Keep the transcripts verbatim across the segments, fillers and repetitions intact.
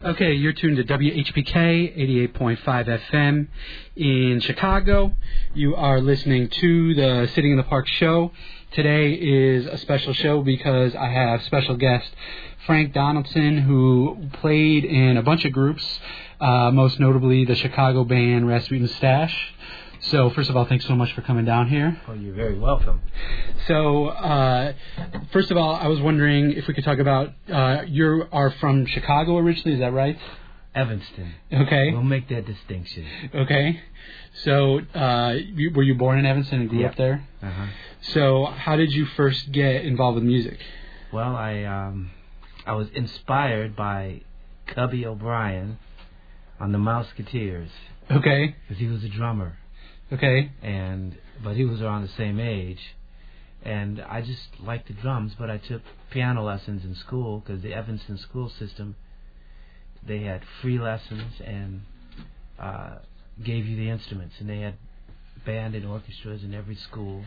Okay, you're tuned to W H P K eighty-eight point five F M in Chicago. You are listening to the Sitting in the Park show. Today is a special show because I have special guest Frank Donaldson, who played in a bunch of groups, uh, most notably the Chicago band Rasputin Stash. So, first of all, thanks so much for coming down here. Oh, you're very welcome. So, uh, first of all, I was wondering if we could talk about, uh, you are from Chicago originally, is that right? Evanston. Okay. We'll make that distinction. Okay. So, uh, you, were you born in Evanston and grew yep. up there? Uh-huh. So, how did you first get involved with music? Well, I, um, I was inspired by Cubby O'Brien on the Mouseketeers. Okay. Because he was a drummer. Okay. And but he was around the same age, and I just liked the drums. But I took piano lessons in school because the Evanston school system, they had free lessons and uh, gave you the instruments, and they had band and orchestras in every school.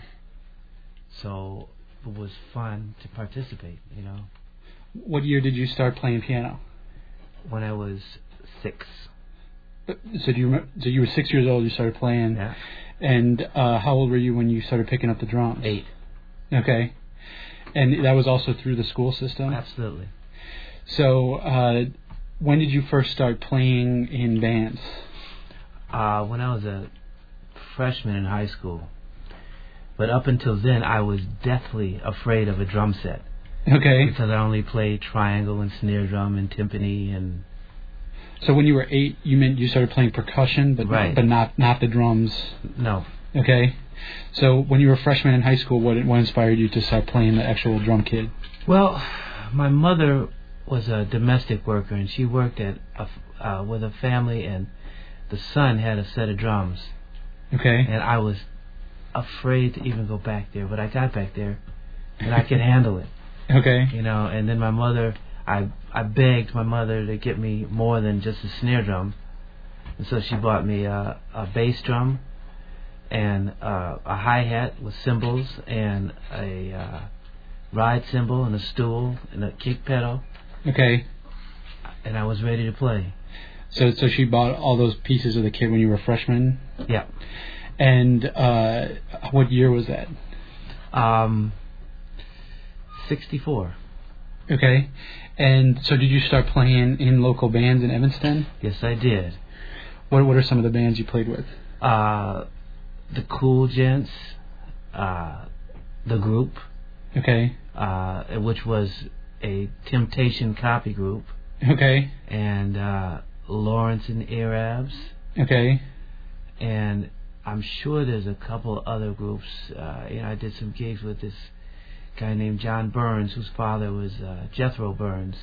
So it was fun to participate. You know. What year did you start playing piano? When I was six. So do you remember, so you were six years old, you started playing. Yeah. And uh, how old were you when you started picking up the drums? Eight. Okay. And that was also through the school system? Absolutely. So uh, when did you first start playing in bands? Uh, when I was a freshman in high school. But up until then, I was deathly afraid of a drum set. Okay. Because I only played triangle and snare drum and timpani and... So when you were eight, you meant you started playing percussion, but right. but not not the drums. No. Okay. So when you were a freshman in high school, what what inspired you to start playing the actual drum kit? Well, my mother was a domestic worker, and she worked at a, uh, with a family, and the son had a set of drums. Okay. And I was afraid to even go back there, but I got back there, and I could handle it. Okay. You know, and then my mother. I I begged my mother to get me more than just a snare drum, and so she bought me a, a bass drum and uh, a hi-hat with cymbals and a uh, ride cymbal and a stool and a kick pedal. Okay. And I was ready to play. So so she bought all those pieces of the kit when you were a freshman? Yeah. And uh, what year was that? Um, sixty-four. Okay. And so did you start playing in local bands in Evanston? Yes, I did. What What are some of the bands you played with? Uh, the Cool Gents, uh, the Group. Okay. Uh, which was a Temptation copy group. Okay. And uh, Lawrence and Arabs. Okay. And I'm sure there's a couple other groups. Uh, you know, I did some gigs with this guy named John Burns, whose father was uh, Jethro Burns,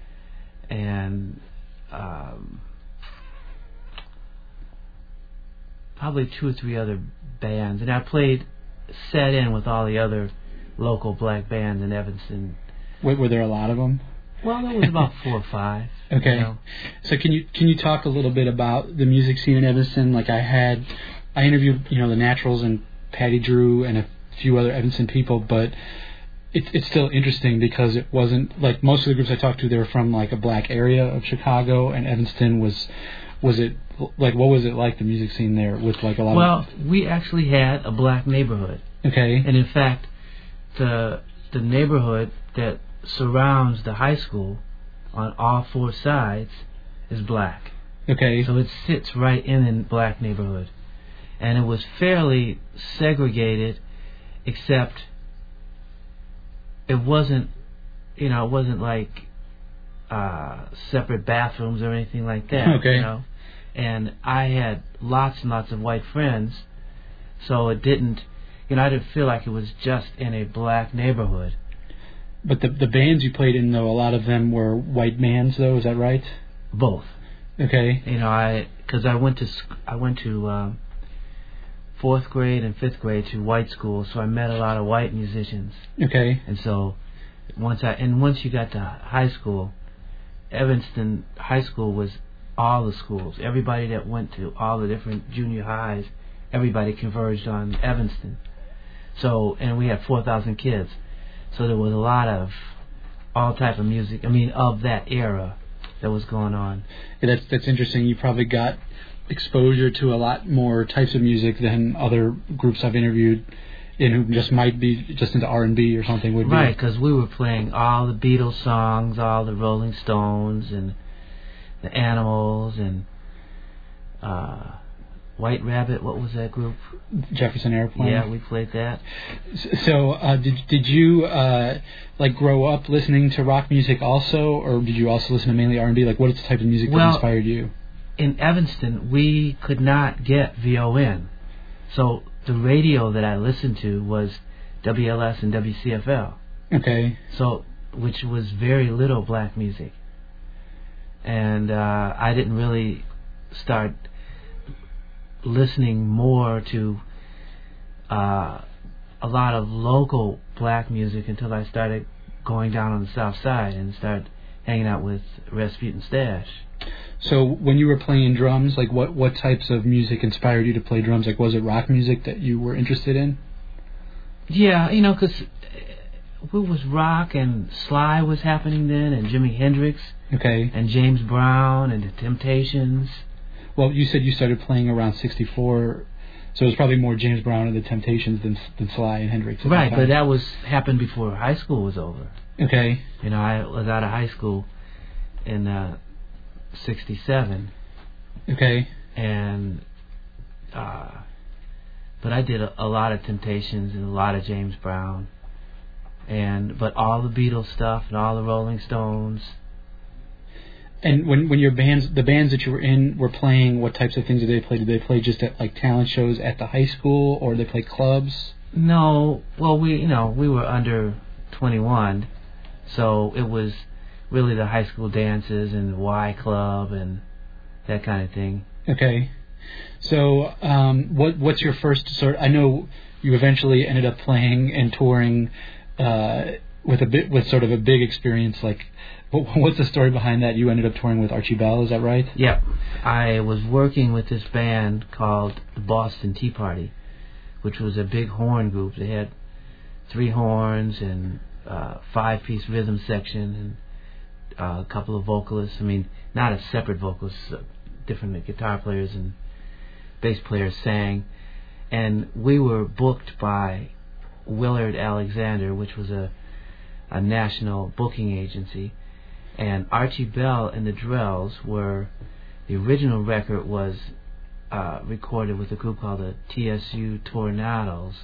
and um, probably two or three other bands. And I played, set in with all the other local black bands in Evanston. Wait, were there a lot of them? Well, there was about four or five. Okay. You know. So can you can you talk a little bit about the music scene in Evanston? Like I had, I interviewed you know the Naturals and Patty Drew and a few other Evanston people, but It, it's still interesting because it wasn't like most of the groups I talked to. They were from like a black area of Chicago, and Evanston was was it like what was it like the music scene there with like a lot? Well, of... we actually had a black neighborhood. Okay. And in fact, the the neighborhood that surrounds the high school on all four sides is black. Okay. So it sits right in the black neighborhood, and it was fairly segregated, except. It wasn't, you know, it wasn't like uh, separate bathrooms or anything like that. Okay. You know, and I had lots and lots of white friends, so it didn't, you know, I didn't feel like it was just in a black neighborhood. But the the bands you played in, though, a lot of them were white bands, though. Is that right? Both. Okay. You know, I because I went to I went to um, fourth grade and fifth grade to white schools, so I met a lot of white musicians. Okay. And so once I and once you got to high school, Evanston High School was all the schools. Everybody that went to all the different junior highs, everybody converged on Evanston. So and we had four thousand kids. So there was a lot of all type of music. I mean, of that era. that was going on. Yeah, that's that's interesting. You probably got exposure to a lot more types of music than other groups I've interviewed, in who just might be just into R and B or something would be. Right, because we were playing all the Beatles songs, all the Rolling Stones, and the Animals, and uh, White Rabbit. What was that group? Jefferson Airplane. Yeah, we played that. So, uh, did did you uh, like grow up listening to rock music also, or did you also listen to mainly R and B? Like, what is the type of music well, that inspired you? In Evanston, we could not get V O N, so the radio that I listened to was W L S and W C F L. Okay. So, which was very little black music, and uh, I didn't really start listening more to uh, a lot of local black music until I started going down on the South Side and started hanging out with Rasputin Stash. So when you were playing drums, like what, what types of music inspired you to play drums? Like, was it rock music that you were interested in? Yeah, you know, because it was rock and Sly was happening then, and Jimi Hendrix. Okay. And James Brown and the Temptations. Well, you said you started playing around sixty-four, so it was probably more James Brown and the Temptations than than Sly and Hendrix. Right, but that was happened before high school was over. Okay. You know, I was out of high school in uh, sixty-seven. Okay. And, uh, but I did a, a lot of Temptations and a lot of James Brown, and but all the Beatles stuff and all the Rolling Stones. And when when your bands, the bands that you were in, were playing, what types of things did they play? Did they play just at like talent shows at the high school, or did they play clubs? No, well, we you know we were under twenty-one, so it was really the high school dances and the Y Club and that kind of thing. Okay, so um, what what's your first sort? I know you eventually ended up playing and touring uh, with a bit with sort of a big experience. Like, what's the story behind that? You ended up touring with Archie Bell, is that right? Yeah, I was working with this band called the Boston Tea Party, which was a big horn group. They had three horns and uh, five-piece rhythm section and uh, a couple of vocalists. I mean, not as separate vocalists, uh, different guitar players and bass players sang. And we were booked by Willard Alexander, which was a, a national booking agency. And Archie Bell and the Drells were, the original record was uh, recorded with a group called the T S U Tornadoes.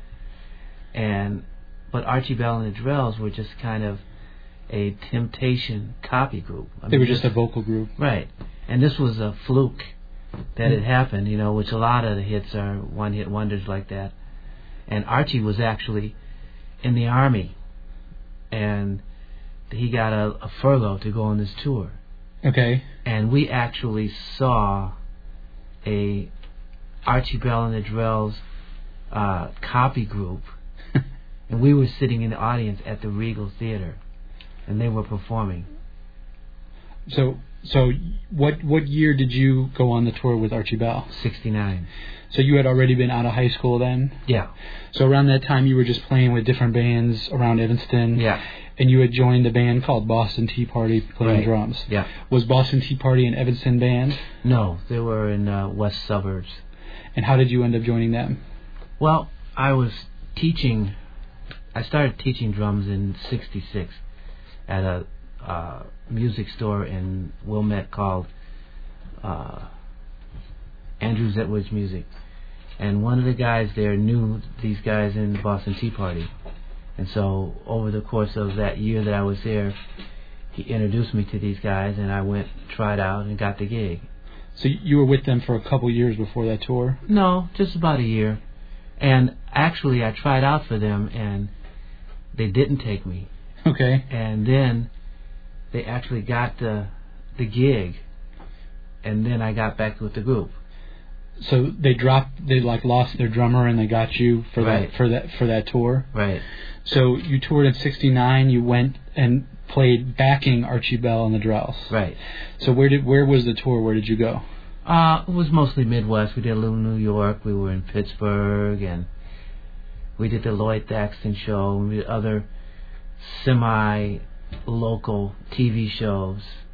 And, but Archie Bell and the Drells were just kind of a Temptation copy group. I they mean, were just a vocal group. Right. And this was a fluke that had happened, you know, which a lot of the hits are one-hit wonders like that. And Archie was actually in the Army, and he got a, a furlough to go on this tour. Okay. And we actually saw a Archie Bell and the Drells uh, copy group, and we were sitting in the audience at the Regal Theater, and they were performing. So, so what what year did you go on the tour with Archie Bell? sixty-nine. So you had already been out of high school then? Yeah. So around that time you were just playing with different bands around Evanston? Yeah. And you had joined a band called Boston Tea Party playing right. drums? Yeah. Was Boston Tea Party an Evanston band? No, they were in uh, west suburbs. And how did you end up joining them? Well, I was teaching, I started teaching drums in sixty-six at a uh, music store in Wilmette called uh, Andrews Etwood's Music. And one of the guys there knew these guys in Boston Tea Party. And so over the course of that year that I was there, he introduced me to these guys, and I went, tried out, and got the gig. So you were with them for a couple years before that tour? No, just about a year. And actually, I tried out for them, and they didn't take me. Okay. And then they actually got the the gig, and then I got back with the group. So they dropped, they like lost their drummer, and they got you for right. that for that for that tour. Right. So you toured in sixty-nine. You went and played backing Archie Bell and the Drells. Right. So where did where was the tour? Where did you go? Uh, it was mostly Midwest. We did a little New York. We were in Pittsburgh, and we did the Lloyd Thaxton show. And we did other semi-local T V shows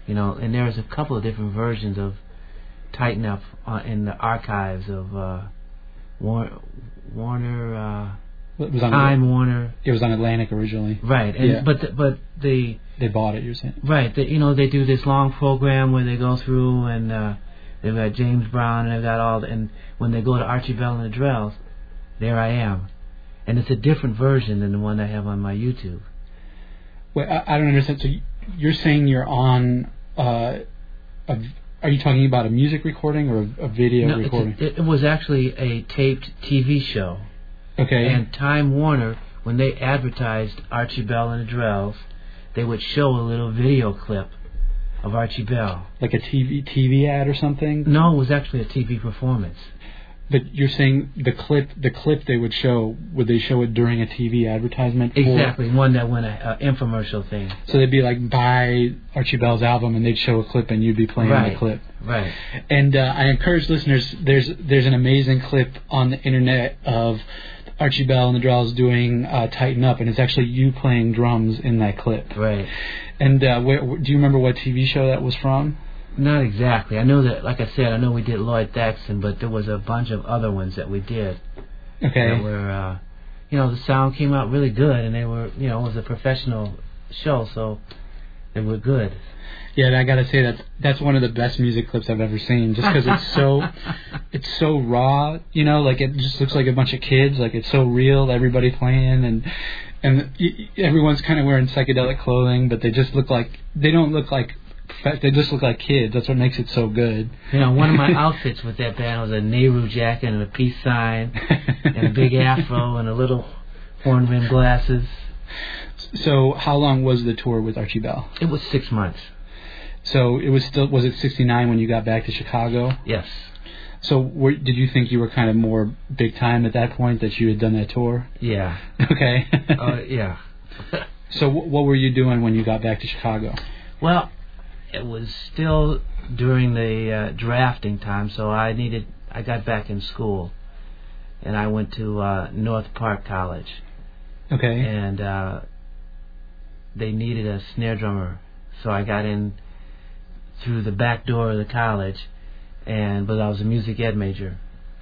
You know, and there's a couple of different versions of Tighten Up uh, in the archives of uh, War- Warner, uh, it was on Time Warner. It was on Atlantic originally. Right, and, yeah. but the, but the they bought it. You're saying right? The, you know, they do this long program where they go through and uh, they've got James Brown and they've got all, the, and when they go to Archie Bell and the Drells, there I am, and it's a different version than the one I have on my YouTube. Wait, I, I don't understand. So you're saying you're on uh, a. Are you talking about a music recording or a, a video no, recording? A, it was actually a taped T V show. Okay. And Time Warner, when they advertised Archie Bell and the Drells, they would show a little video clip of Archie Bell. Like a T V T V ad or something? No, it was actually a T V performance. But you're saying the clip, the clip they would show, would they show it during a T V advertisement? Exactly, one that went a, a infomercial thing. So they'd be like, buy Archie Bell's album, and they'd show a clip, and you'd be playing right. the clip. Right. And uh, I encourage listeners. There's there's an amazing clip on the internet of Archie Bell and the Drells doing uh, "Tighten Up," and it's actually you playing drums in that clip. Right. And uh, where, do you remember what T V show that was from? Not exactly. I know that, like I said, I know we did Lloyd Thaxton, but there was a bunch of other ones that we did. Okay. That were, uh, you know, the sound came out really good, and they were, you know, it was a professional show, so they were good. Yeah, and I gotta say that's that's one of the best music clips I've ever seen. Just because it's so, it's so raw, you know, like it just looks like a bunch of kids, like it's so real. Everybody playing and and everyone's kind of wearing psychedelic clothing, but they just look like they don't look like. They just look like kids. That's what makes it so good. You know, one of my outfits with that band was a Nehru jacket and a peace sign and a big afro and a little horn-rimmed glasses. So, how long was the tour with Archie Bell? It was six months. So it was still was it sixty-nine when you got back to Chicago? Yes. So were, did you think you were kind of more big time at that point that you had done that tour? Yeah. Okay. uh, yeah. So w- what were you doing when you got back to Chicago? Well, it was still during the uh, drafting time, so I needed. I got back in school, and I went to uh, North Park College. Okay. And uh, they needed a snare drummer, so I got in through the back door of the college, and but I was a music ed major.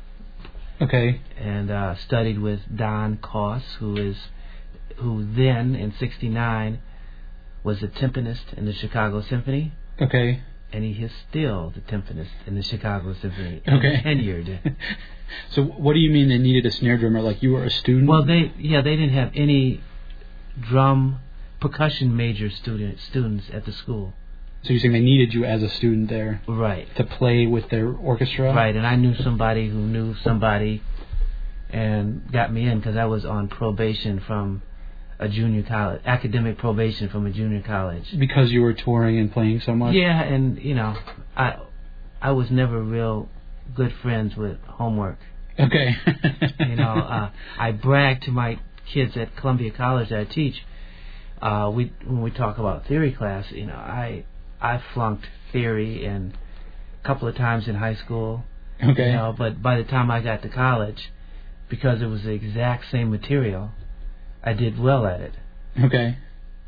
Okay. And uh, studied with Don Koss, who is, who then in sixty-nine was the timpanist in the Chicago Symphony. Okay. And he is still the timpanist in the Chicago Symphony. Okay. Tenured. So what do you mean they needed a snare drummer? Like you were a student? Well, they yeah they didn't have any drum percussion major student students at the school. So you're saying they needed you as a student there? Right. To play with their orchestra? Right, and I knew somebody who knew somebody and got me in because I was on probation from a junior college, academic probation from a junior college. Because you were touring and playing so much? Yeah, and, you know, I I was never real good friends with homework. Okay. you know, uh, I brag to my kids at Columbia College that I teach. Uh, we when we talk about theory class, you know, I I flunked theory and a couple of times in high school. Okay. You know, but by the time I got to college, because it was the exact same material, I did well at it. Okay.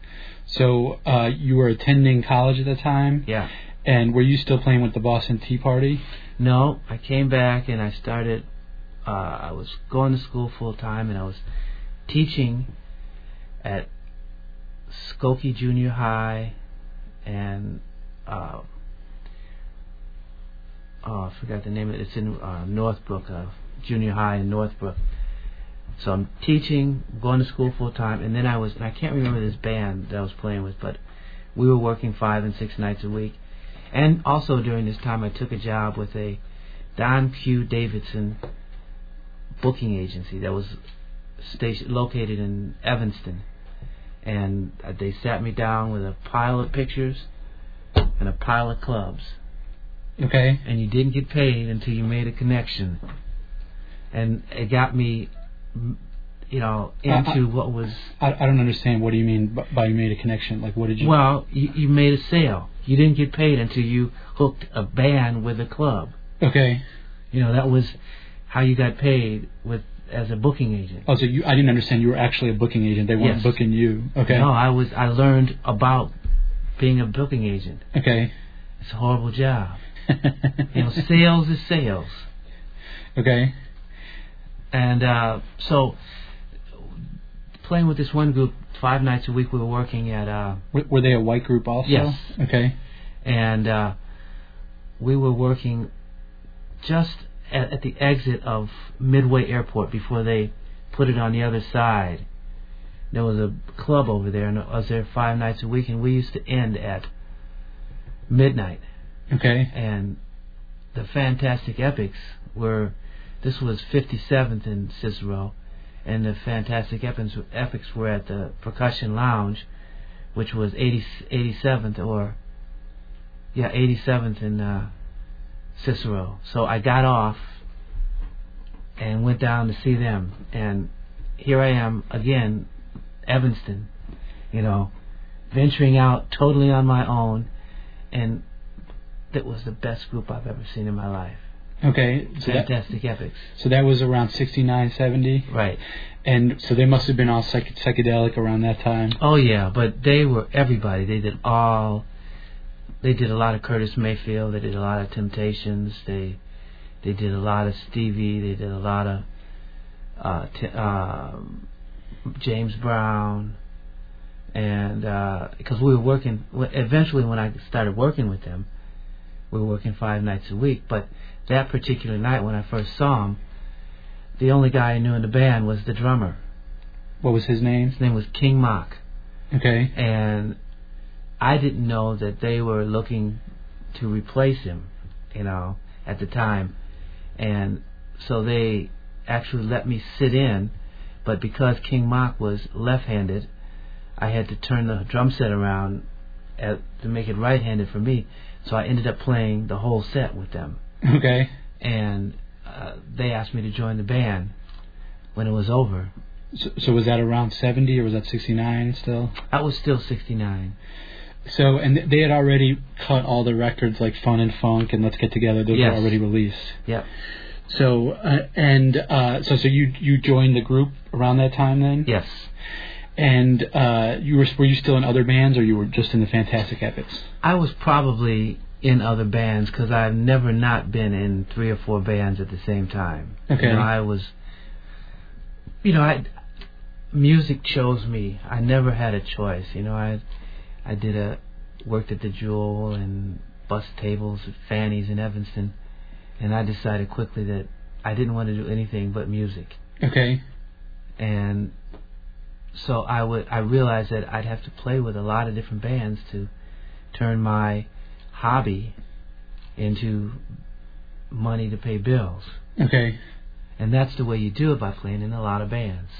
So uh, you were attending college at the time? Yeah. And were you still playing with the Boston Tea Party? No, I came back and I started, uh, I was going to school full time and I was teaching at Skokie Junior High and, uh, oh, I forgot the name of it. It's in uh, Northbrook, uh, Junior High in Northbrook. So I'm teaching, going to school full time, and then I was, and I can't remember this band that I was playing with, but we were working five and six nights a week. And also during this time, I took a job with a Don Q. Davidson booking agency that was station, located in Evanston. And uh, they sat me down with a pile of pictures and a pile of clubs. Okay. And you didn't get paid until you made a connection. And it got me, you know, into I, I, what was... I, I don't understand. What do you mean by you made a connection? Like, what did you... Well, you, you made a sale. You didn't get paid until you hooked a band with a club. Okay. You know, that was how you got paid with as a booking agent. Oh, so you, I didn't understand you were actually a booking agent. They weren't yes. booking you. Okay. No, I was. I learned about being a booking agent. Okay. It's a horrible job. You know, sales is sales. Okay. And uh, so, playing with this one group five nights a week, we were working at... Uh, w- were they a white group also? Yes. Okay. And uh, we were working just at, at the exit of Midway Airport before they put it on the other side. There was a club over there, and I was there five nights a week, and we used to end at midnight. Okay. And the Fantastic Epics were... This was fifty-seventh in Cicero, and the Fantastic Epics, Epics were at the Percussion Lounge, which was eighty, eighty-seventh or... Yeah, eighty-seventh in uh, Cicero. So I got off and went down to see them. And here I am again, Evanston, you know, venturing out totally on my own. And that was the best group I've ever seen in my life. Okay. So Fantastic that, Epics. So that was around sixty-nine, seventy? Right. And so they must have been all psych- psychedelic around that time. Oh, yeah. But they were everybody. They did all... They did a lot of Curtis Mayfield. They did a lot of Temptations. They they did a lot of Stevie. They did a lot of uh, t- uh, James Brown. And because uh, we were working... Eventually, when I started working with them, we were working five nights a week. But that particular night, when I first saw him, the only guy I knew in the band was the drummer. What was his name? His name was King Mock. Okay. And I didn't know that they were looking to replace him, you know, at the time. And so they actually let me sit in, but because King Mock was left-handed, I had to turn the drum set around at, to make it right-handed for me. So I ended up playing the whole set with them. Okay. And uh, they asked me to join the band when it was over. So, so was that around seventy or was that sixty-nine still? I was still sixty-nine. So, and they had already cut all the records like Fun and Funk and Let's Get Together. Those yes. were already released. Yep. So, uh, and uh, so, so you you joined the group around that time then? Yes. And uh, you were were you still in other bands, or you were just in the Fantastic Epics? I was probably in other bands because I've never not been in three or four bands at the same time. Okay. You know, I was, you know, I music chose me. I never had a choice. You know, I I did a worked at the Jewel and bus tables at Fanny's in Evanston, and I decided quickly that I didn't want to do anything but music. Okay. And so I would I realized that I'd have to play with a lot of different bands to turn my hobby into money to pay bills. Okay. And that's the way you do it, by playing in a lot of bands.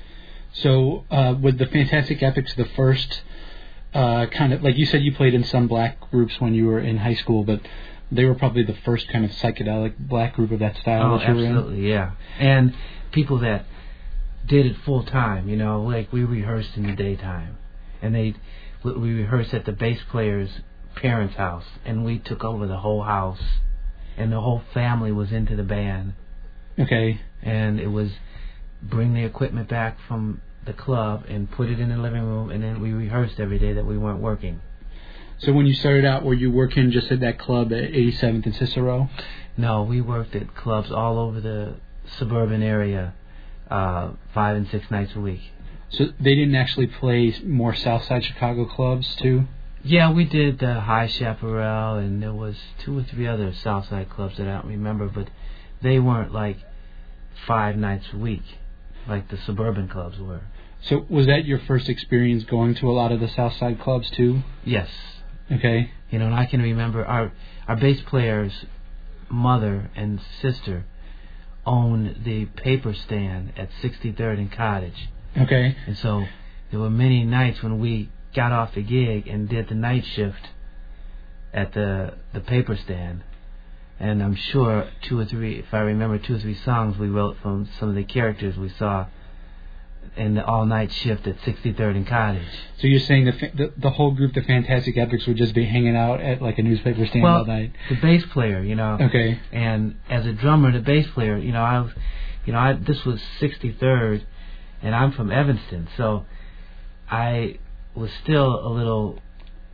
So uh, with the Fantastic Epics, the first uh, kind of, like you said, you played in some black groups when you were in high school, but they were probably the first kind of psychedelic black group of that style Oh, that you were in? absolutely, yeah. And people that did it full time, you know, like we rehearsed in the daytime. And they we rehearsed at the bass player's parents' house, and we took over the whole house, and the whole family was into the band. Okay. And it was bring the equipment back from the club and put it in the living room, and then we rehearsed every day that we weren't working. So when you started out, were you working just at that club at eighty-seventh and Cicero? No, we worked at clubs all over the suburban area, uh, five and six nights a week. So they didn't actually play more Southside Chicago clubs too? Yeah, we did the High Chaparral, and there was two or three other Southside clubs that I don't remember, but they weren't like five nights a week like the suburban clubs were. So was that your first experience going to a lot of the Southside clubs too? Yes. Okay. You know, and I can remember our our bass player's mother and sister owned the paper stand at sixty-third and Cottage. Okay. And so there were many nights when we got off the gig and did the night shift at the the paper stand. And I'm sure two or three, if I remember, two or three songs we wrote from some of the characters we saw in the all-night shift at sixty-third and Cottage. So you're saying the, fa- the the whole group, the Fantastic Epics, would just be hanging out at like a newspaper stand well, all night? The bass player, you know. Okay. And as a drummer, the bass player, you know, I was, you know, I, this was sixty-third, and I'm from Evanston, so I was still a little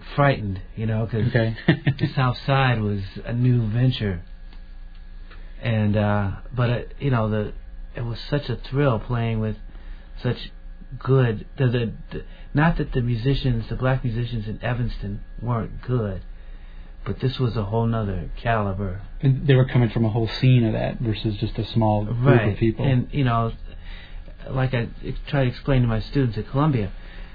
frightened, you know, because Okay. the South Side was a new venture. And uh, but uh, you know, the it was such a thrill playing with such good. The, the, the not that the musicians, the black musicians in Evanston, weren't good, but this was a whole nother caliber. And they were coming from a whole scene of that versus just a small group Right. of people. And you know, like I try to explain to my students at Columbia,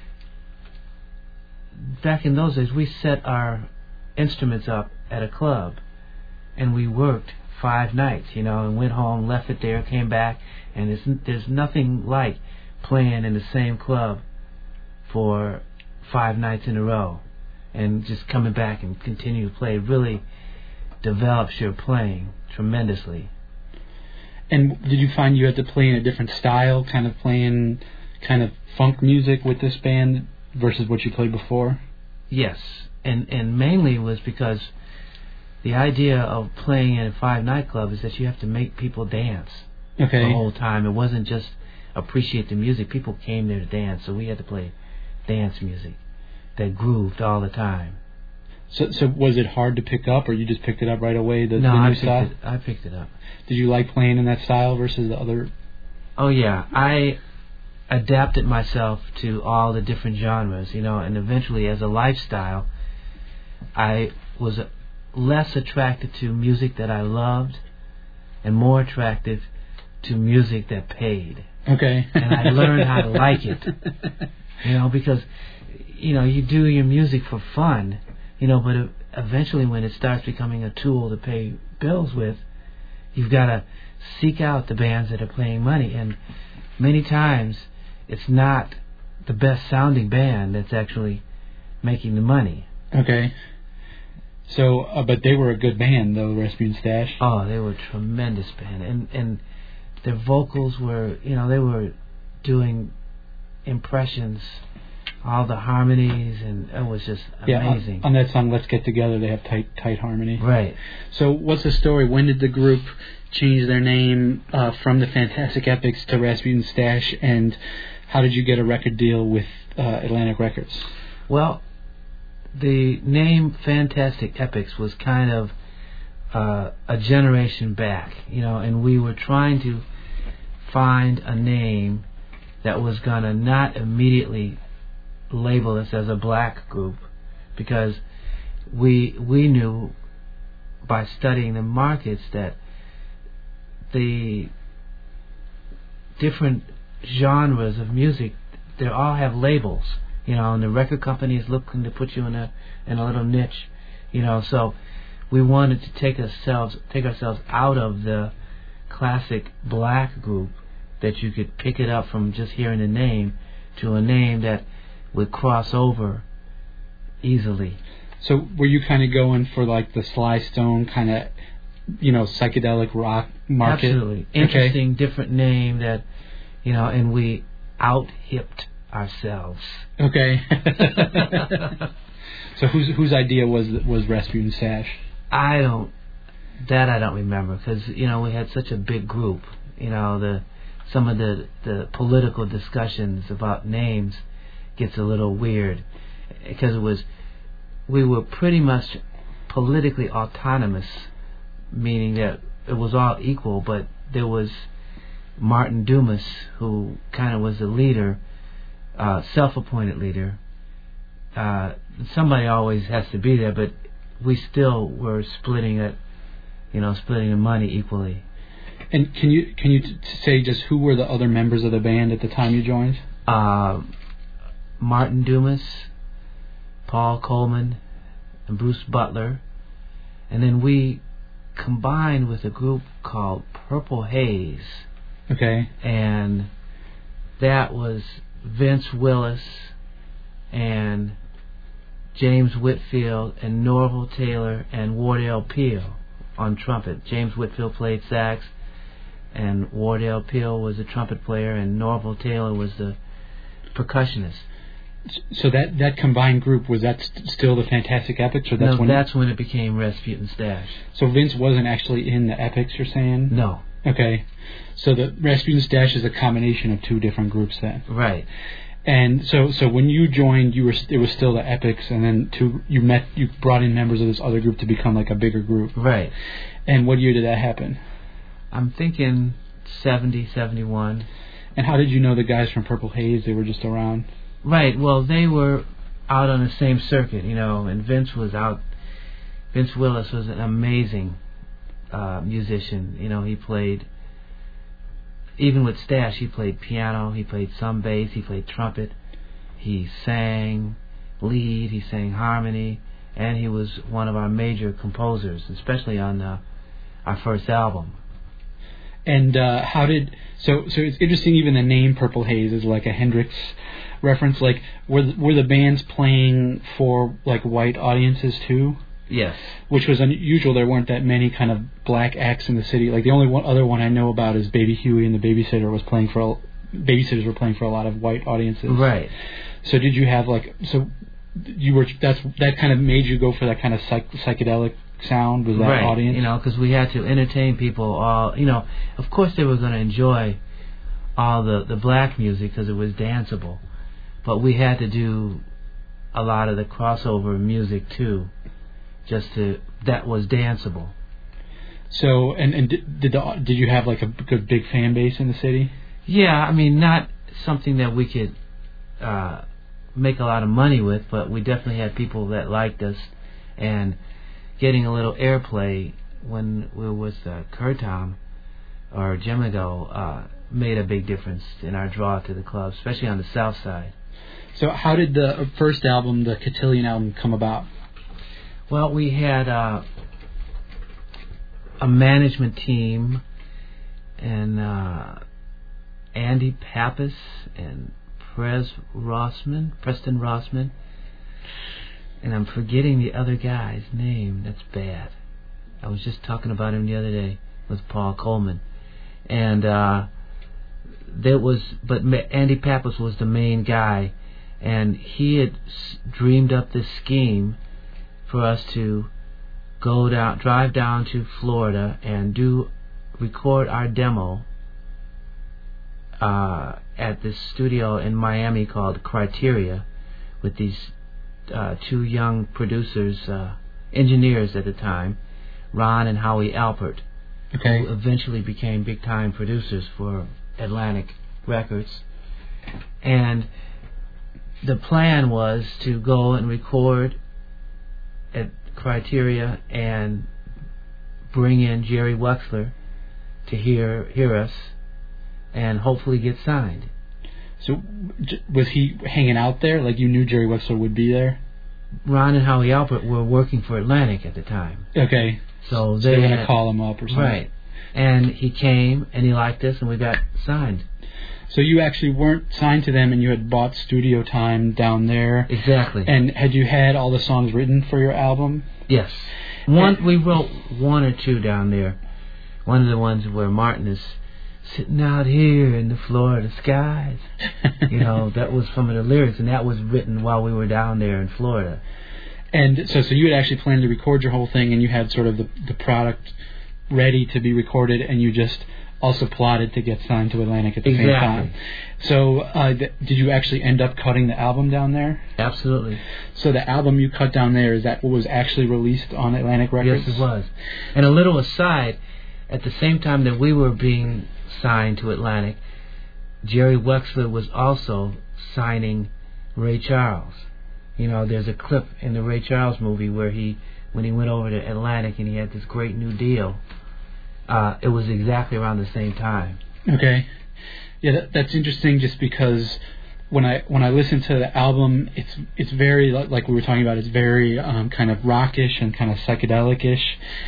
back in those days, we set our instruments up at a club, and we worked five nights, you know, and went home, left it there, came back, and it's, there's nothing like playing in the same club for five nights in a row, and just coming back and continue to play. It really develops your playing tremendously. And did you find you had to play in a different style, kind of playing kind of funk music with this band versus what you played before? Yes, and and mainly was because the idea of playing in a five nightclub is that you have to make people dance Okay. the whole time. It wasn't just appreciate the music. People came there to dance, so we had to play dance music that grooved all the time. So, so was it hard to pick up, or you just picked it up right away? The, no, the new I picked style. it. I picked it up. Did you like playing in that style versus the other? Oh yeah, I adapted myself to all the different genres, you know, and eventually, as a lifestyle, I was less attracted to music that I loved and more attracted to music that paid. Okay. And I learned how to like it, you know, because, you know, you do your music for fun, you know, but eventually when it starts becoming a tool to pay bills with, you've got to seek out the bands that are paying money. And many times it's not the best sounding band that's actually making the money. Okay. So, uh, but they were a good band, though, Rasputin Stash. Oh, they were a tremendous band, and and their vocals were, you know, they were doing impressions, all the harmonies, and it was just amazing. Yeah, on, on that song, Let's Get Together, they have tight, tight harmony. Right. So, what's the story? When did the group change their name uh, from the Fantastic Epics to Rasputin Stash, and how did you get a record deal with uh, Atlantic Records? Well, the name Fantastic Epics was kind of uh, a generation back, you know, and we were trying to find a name that was going to not immediately label us as a black group, because we we knew by studying the markets that the different genres of music, they all have labels. You know, and the record company is looking to put you in a in a little niche, you know. So we wanted to take ourselves take ourselves out of the classic black group that you could pick it up from just hearing the name to a name that would cross over easily. So were you kind of going for like the Sly Stone kind of, you know, psychedelic rock market? Absolutely. Interesting, okay. Different name that, you know, and we out-hipped ourselves. Okay. So whose whose idea was was Rasputin Stash? I don't. That I don't remember, because you know we had such a big group. You know, the some of the the political discussions about names gets a little weird, because it was we were pretty much politically autonomous, meaning that it was all equal, but there was Martin Dumas, who kind of was the leader. Uh, self-appointed leader. Uh, somebody always has to be there, but we still were splitting it, you know, splitting the money equally. And can you can you t- say just who were the other members of the band at the time you joined? Uh, Martin Dumas, Paul Coleman, and Bruce Butler, and then we combined with a group called Purple Haze. Okay. And that was Vince Willis and James Whitfield and Norval Taylor and Wardell Peel on trumpet. James Whitfield played sax, and Wardell Peel was the trumpet player, and Norval Taylor was the percussionist. So that, that combined group, was that st- still the Fantastic Epics, or that's no, when? that's when it became Rasputin Stash. So Vince wasn't actually in the Epics, you're saying? No. Okay. So the Rasputin Stash is a combination of two different groups then. Right. And so, so when you joined, you were it was still the Epics, and then to you met you brought in members of this other group to become like a bigger group. Right. And what year did that happen? I'm thinking seventy, seventy-one. And how did you know the guys from Purple Haze? They were just around. Right. Well, they were out on the same circuit, you know, and Vince was out. Vince Willis was an amazing uh, musician. You know, he played, even with Stash, he played piano, he played some bass, he played trumpet, he sang lead, he sang harmony, and he was one of our major composers, especially on uh, our first album. And uh, how did so? So it's interesting. Even the name Purple Haze is like a Hendrix reference. Like, were the, were the bands playing for like white audiences too? Yes. Which was unusual. There weren't that many kind of black acts in the city. Like the only one, other one I know about is Baby Huey and the Babysitter was playing for. A, babysitters were playing for a lot of white audiences. Right. So did you have like so? You were that's that kind of made you go for that kind of psych, psychedelic sound with that right. audience? You know, because we had to entertain people all, you know, of course they were going to enjoy all the, the black music because it was danceable, but we had to do a lot of the crossover music too, just to, that was danceable. So, and, and did, did, the, did you have like a good big fan base in the city? Yeah, I mean, not something that we could uh, make a lot of money with, but we definitely had people that liked us, and getting a little airplay when we were with uh, Kurtam or Jemigo uh, made a big difference in our draw to the club, especially on the south side. So how did the first album, the Cotillion album, come about? Well, we had uh, a management team, and uh, Andy Pappas and Prez Rossman, Preston Rossman, and I'm forgetting the other guy's name. That's bad. I was just talking about him the other day with Paul Coleman. And uh, there was, but Andy Pappas was the main guy, and he had dreamed up this scheme for us to go down, drive down to Florida and do, record our demo uh, at this studio in Miami called Criteria with these Uh, two young producers, uh, engineers at the time, Ron and Howie Alpert, okay. who eventually became big-time producers for Atlantic Records. And the plan was to go and record at Criteria and bring in Jerry Wexler to hear hear us and hopefully get signed. So, was he hanging out there? Like, you knew Jerry Wexler would be there? Ron and Howie Alpert were working for Atlantic at the time. Okay. So they so were going to had, call him up or something. Right. And he came, and he liked us, and we got signed. So you actually weren't signed to them, and you had bought studio time down there. Exactly. And had you had all the songs written for your album? Yes. One, we wrote one or two down there. One of the ones where Martin is sitting out here in the Florida skies. You know, that was some of the lyrics, and that was written while we were down there in Florida. And so so you had actually planned to record your whole thing, and you had sort of the, the product ready to be recorded, and you just also plotted to get signed to Atlantic at the exactly. same time. So uh, th- did you actually end up cutting the album down there? Absolutely. So the album you cut down there, is that what was actually released on Atlantic Records? Yes, it was. And a little aside, at the same time that we were being signed to Atlantic, Jerry Wexler was also signing Ray Charles. You know, there's a clip in the Ray Charles movie where he, when he went over to Atlantic and he had this great new deal, uh, it was exactly around the same time. Okay. Yeah, that, that's interesting just because when I when I listen to the album, it's it's very, like we were talking about, it's very um, kind of rockish and kind of psychedelic-ish.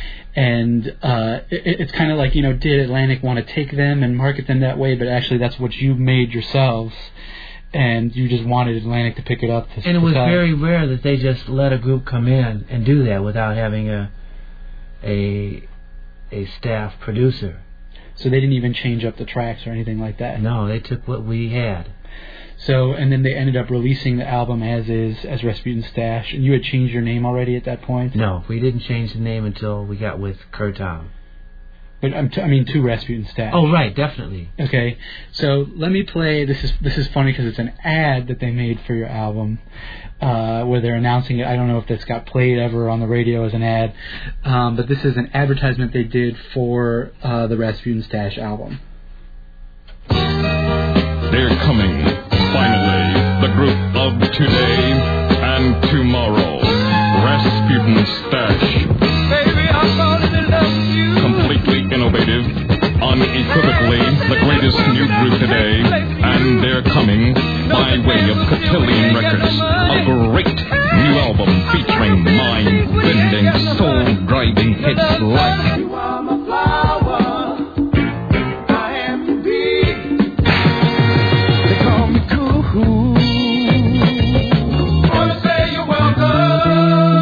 And uh, it, it's kind of like, you know, did Atlantic want to take them and market them that way? But actually, that's what you made yourselves, and you just wanted Atlantic to pick it up. To, and it to was sell. very rare that they just let a group come in and do that without having a a a staff producer. So they didn't even change up the tracks or anything like that. No, they took what we had. So, and then they ended up releasing the album as is, as Rasputin Stash, and you had changed your name already at that point? No, we didn't change the name until we got with Kurtam. But I'm t- I mean, to Rasputin Stash. Oh, right, definitely. Okay, so let me play. This is this is funny because it's an ad that they made for your album, uh, where they're announcing it. I don't know if this got played ever on the radio as an ad, um, but this is an advertisement they did for uh, the Rasputin Stash album. They're coming, finally, the group of today and tomorrow, Rasputin Stash. Baby, I'm falling in love with you. Completely innovative, unequivocally the greatest new group today, and they're coming by way of Cotillion Records, a great new album featuring mind-bending, soul-driving hits like You are my flower, I am your bee. They call me cool. Wanna say you're welcome.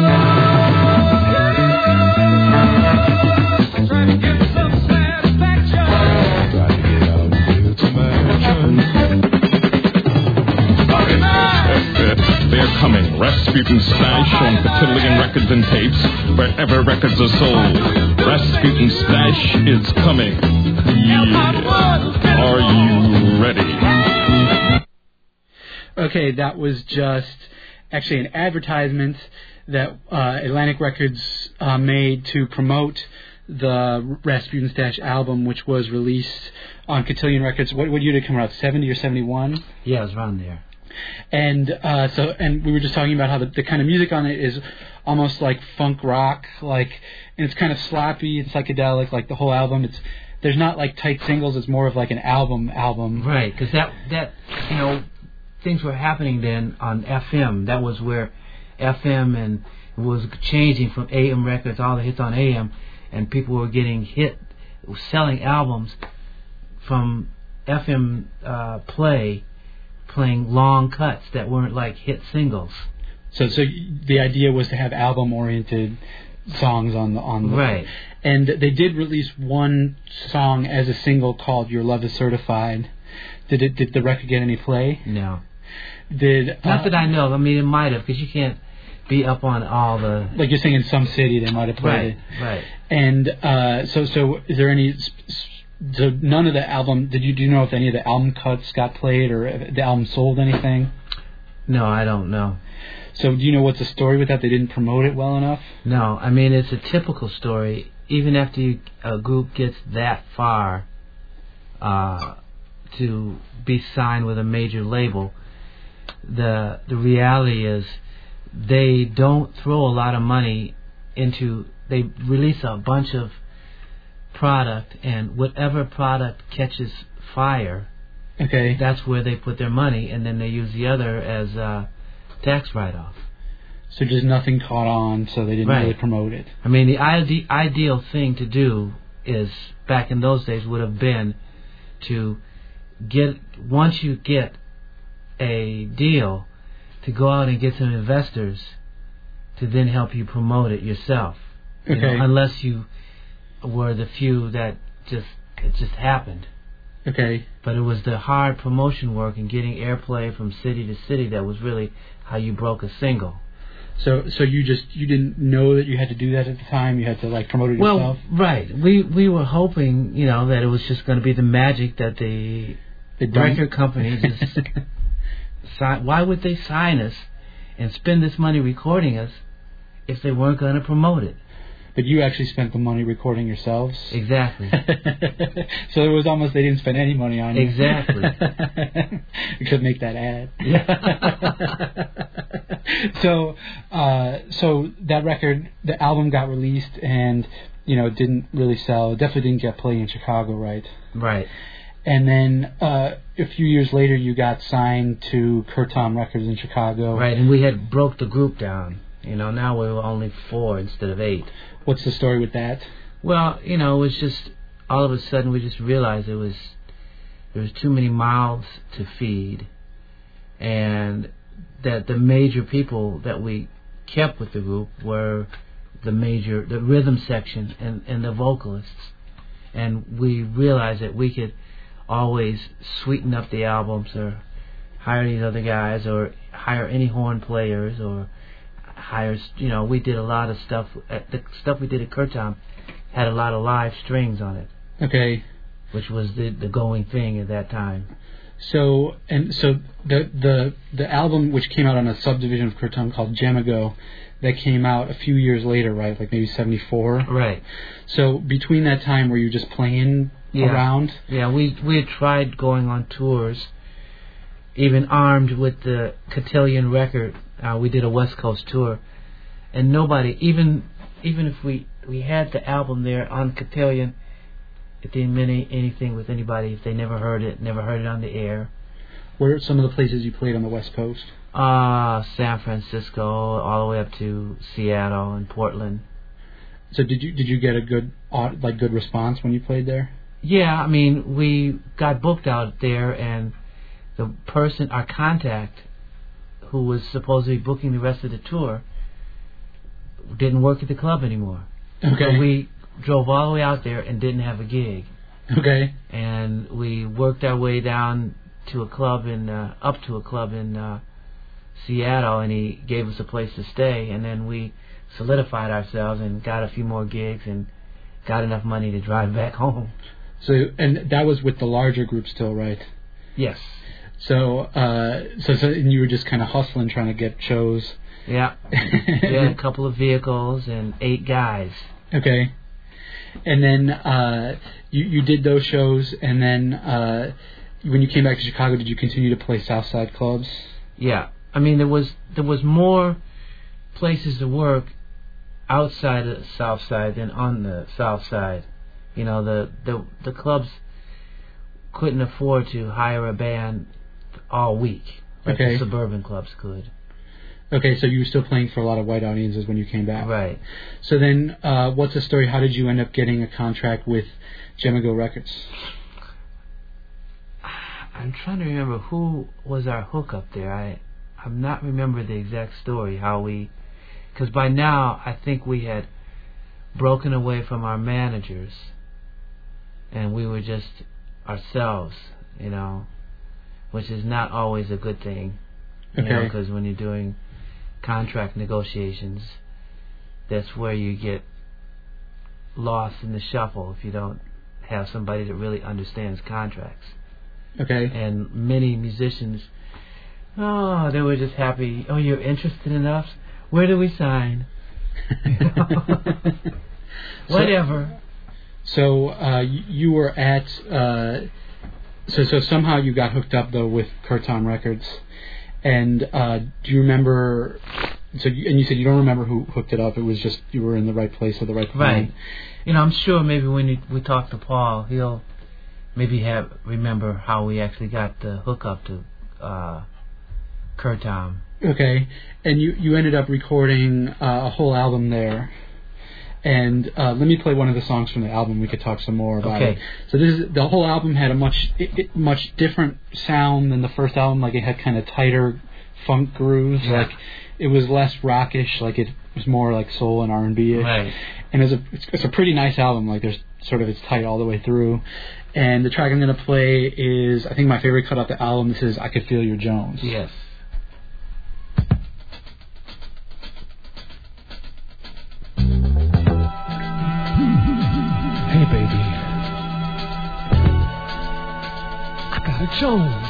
Trying to get some satisfaction. Trying to get out here to mansion. They're coming, Rasputin Stash on Cotillion Records and Tapes, wherever records are sold. Rasputin Stash is coming. Yeah. Are you ready? Okay, that was just actually an advertisement that uh, Atlantic Records uh, made to promote the Rasputin Stash album, which was released on Cotillion Records. What, what year did it come out? seventy or seventy-one? Yeah, it was around there. And uh, so, and we were just talking about how the, the kind of music on it is almost like funk rock, like, and it's kind of sloppy and psychedelic, like the whole album. It's there's not like tight singles. It's more of like an album album. Right, because that that you know things were happening then on F M. That was where F M and was changing from A M records, all the hits on A M, and people were getting hit, selling albums from F M uh, play. Playing long cuts that weren't like hit singles. So, so the idea was to have album-oriented songs on the on the right. And they did release one song as a single called "Your Love Is Certified." Did it? Did the record get any play? No. Did not uh, that I know. I mean, it might have, because you can't be up on all the. Like you're saying, in some city they might have played right, it. Right. And uh, so, so is there any? So none of the album. Did you do you know if any of the album cuts got played or if the album sold anything? No, I don't know. So do you know what's the story with that? They didn't promote it well enough? No, I mean it's a typical story. Even after you, a group gets that far uh, to be signed with a major label, the the reality is they don't throw a lot of money into. They release a bunch of product, and whatever product catches fire, okay, that's where they put their money, and then they use the other as a tax write-off. So just nothing caught on, so they didn't right. really promote it. I mean, the ide- ideal thing to do is, back in those days, would have been to get, once you get a deal, to go out and get some investors to then help you promote it yourself. Okay. You know, unless you were the few that just it just happened. Okay. But it was the hard promotion work and getting airplay from city to city that was really how you broke a single. So so you just you didn't know that you had to do that at the time. You had to like promote it well, yourself. Well, right. We we were hoping, you know, that it was just going to be the magic that the, the record company just sign. Why would they sign us and spend this money recording us if they weren't going to promote it? But you actually spent the money recording yourselves. Exactly. So it was almost they didn't spend any money on you. Exactly. You could make that ad. Yeah. so, uh, so that record, the album got released, and you know, it didn't really sell. It definitely didn't get played in Chicago, right? Right. And then uh, a few years later, you got signed to Curtom Records in Chicago. Right, and we had broke the group down. You know, now we were only four instead of eight. What's the story with that? Well, you know, it was just all of a sudden we just realized it was there was too many mouths to feed, and that the major people that we kept with the group were the major the rhythm section and, and the vocalists, and we realized that we could always sweeten up the albums or hire these other guys or hire any horn players or hire, you know, we did a lot of stuff. The stuff we did at Curtom had a lot of live strings on it. Okay. which was the the going thing at that time. So and so the the the album which came out on a subdivision of Kurtam called Jamago, that came out a few years later, right? Like maybe seventy-four. Right. So between that time, were you just playing Yeah. around? Yeah, we we had tried going on tours, even armed with the Cotillion record. Uh, we did a West Coast tour, and nobody, even even if we we had the album there on Cotillion, it didn't mean any, anything with anybody if they never heard it, never heard it on the air. Where are some of the places you played on the West Coast? Uh, San Francisco, all the way up to Seattle and Portland. So did you did you get a good au- like good response when you played there? Yeah, I mean, we got booked out there, and the person, our contact, who was supposed to be booking the rest of the tour, didn't work at the club anymore. Okay. So we drove all the way out there and didn't have a gig. Okay. And we worked our way down to a club in, uh, up to a club in uh, Seattle, and he gave us a place to stay, and then we solidified ourselves and got a few more gigs and got enough money to drive back home. So and that was with the larger group still, right? Yes. So uh, so so and you were just kind of hustling, trying to get shows. Yeah. We had a couple of vehicles and eight guys. Okay. And then uh, you you did those shows, and then uh, when you came back to Chicago, did you continue to play Southside clubs? Yeah. I mean, there was there was more places to work outside of the South Side than on the South Side. You know, the, the the clubs couldn't afford to hire a band all week like Okay. the suburban clubs could. Okay, so you were still playing for a lot of white audiences when you came back. Right. So then, uh, what's the story? How did you end up getting a contract with Jamago Records? I'm trying to remember who was our hookup there. I I'm not remember the exact story how we, because by now I think we had broken away from our managers, and we were just ourselves, you know, which is not always a good thing. You Okay. Because when you're doing contract negotiations, that's where you get lost in the shuffle if you don't have somebody that really understands contracts. Okay. And many musicians, oh, they were just happy. Oh, you're interested in us? Where do we sign? Whatever. So uh, y- you were at uh, so so somehow you got hooked up though with Kurtam Records, and uh, do you remember? So you, and you said you don't remember who hooked it up. It was just you were in the right place at the right time. Right. You know, I'm sure maybe when you, we talk to Paul, he'll maybe have remember how we actually got the hookup to uh, Kurtam. Okay, and you, you ended up recording uh, a whole album there. And uh, let me play one of the songs from the album. We could talk some more about Okay. it. So this is the whole album had a much it, it, much different sound than the first album. Like it had kind of tighter funk grooves. Yeah. Like it was less rockish. Like it was more like soul and R and B ish. Right. And it's a it's, it's a pretty nice album. Like there's sort of it's tight all the way through. And the track I'm gonna play is I think my favorite cut off the album. This is I Could Feel Your Jones. Yes. Hey, baby. I got a Jones.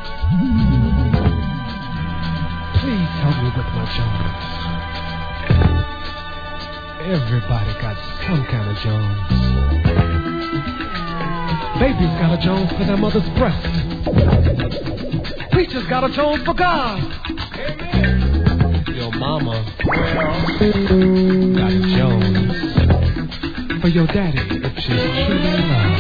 Please help me with my Jones. Everybody got some kind of Jones. Baby's got a Jones for their mother's breast. Preacher's got a Jones for God. Your mama got a Jones for your daddy if she's truly in love.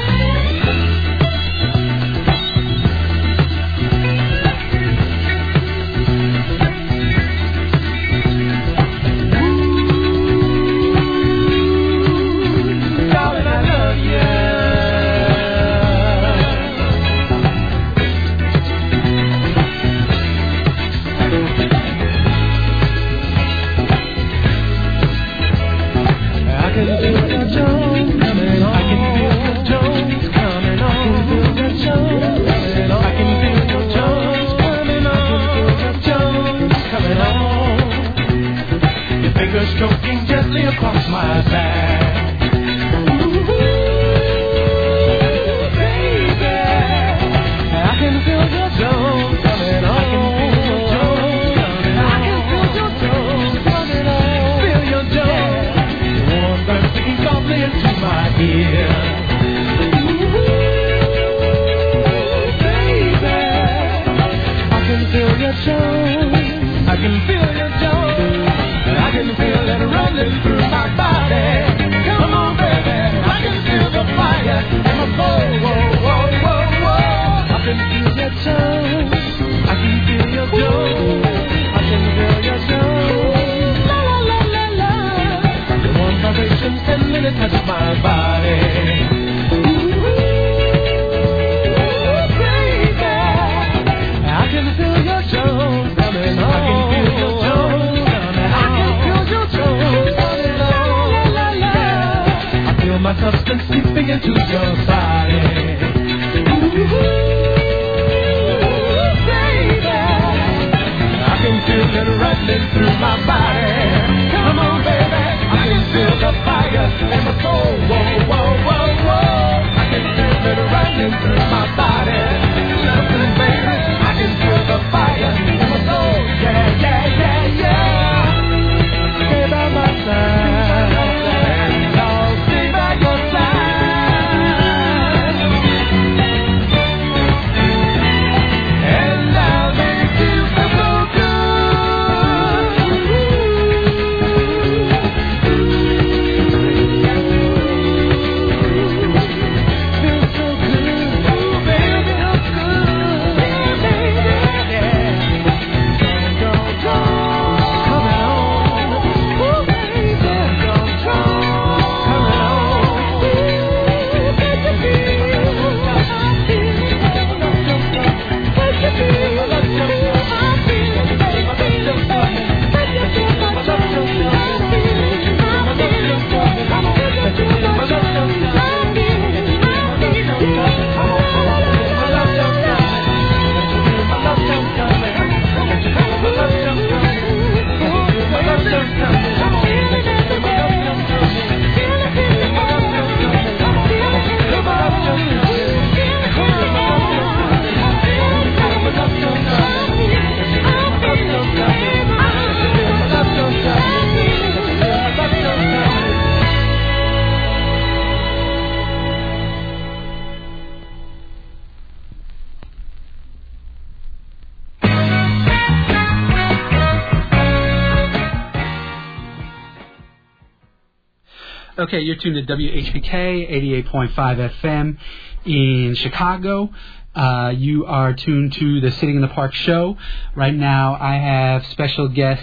Darling, I love you. I can feel the Jones coming on. I can feel the Jones coming on. I can feel the Jones coming on. I can feel the Jones coming on. I can feel the Jones coming on. Your fingers stroking gently across my back. Ooh, seems tenderly to touch my body. My substance seeping into your body. Ooh, baby, I can feel it running through my body. Come on, baby, I can feel the fire in my soul. Whoa, whoa, whoa, whoa. I can feel it running through my body. Listen, baby, I can feel the fire in my soul. Yeah, yeah, yeah, yeah. Stay by my side. Okay, you're tuned to W H P K eighty-eight point five F M in Chicago. Uh, you are tuned to the Sitting in the Park show. Right now I have special guest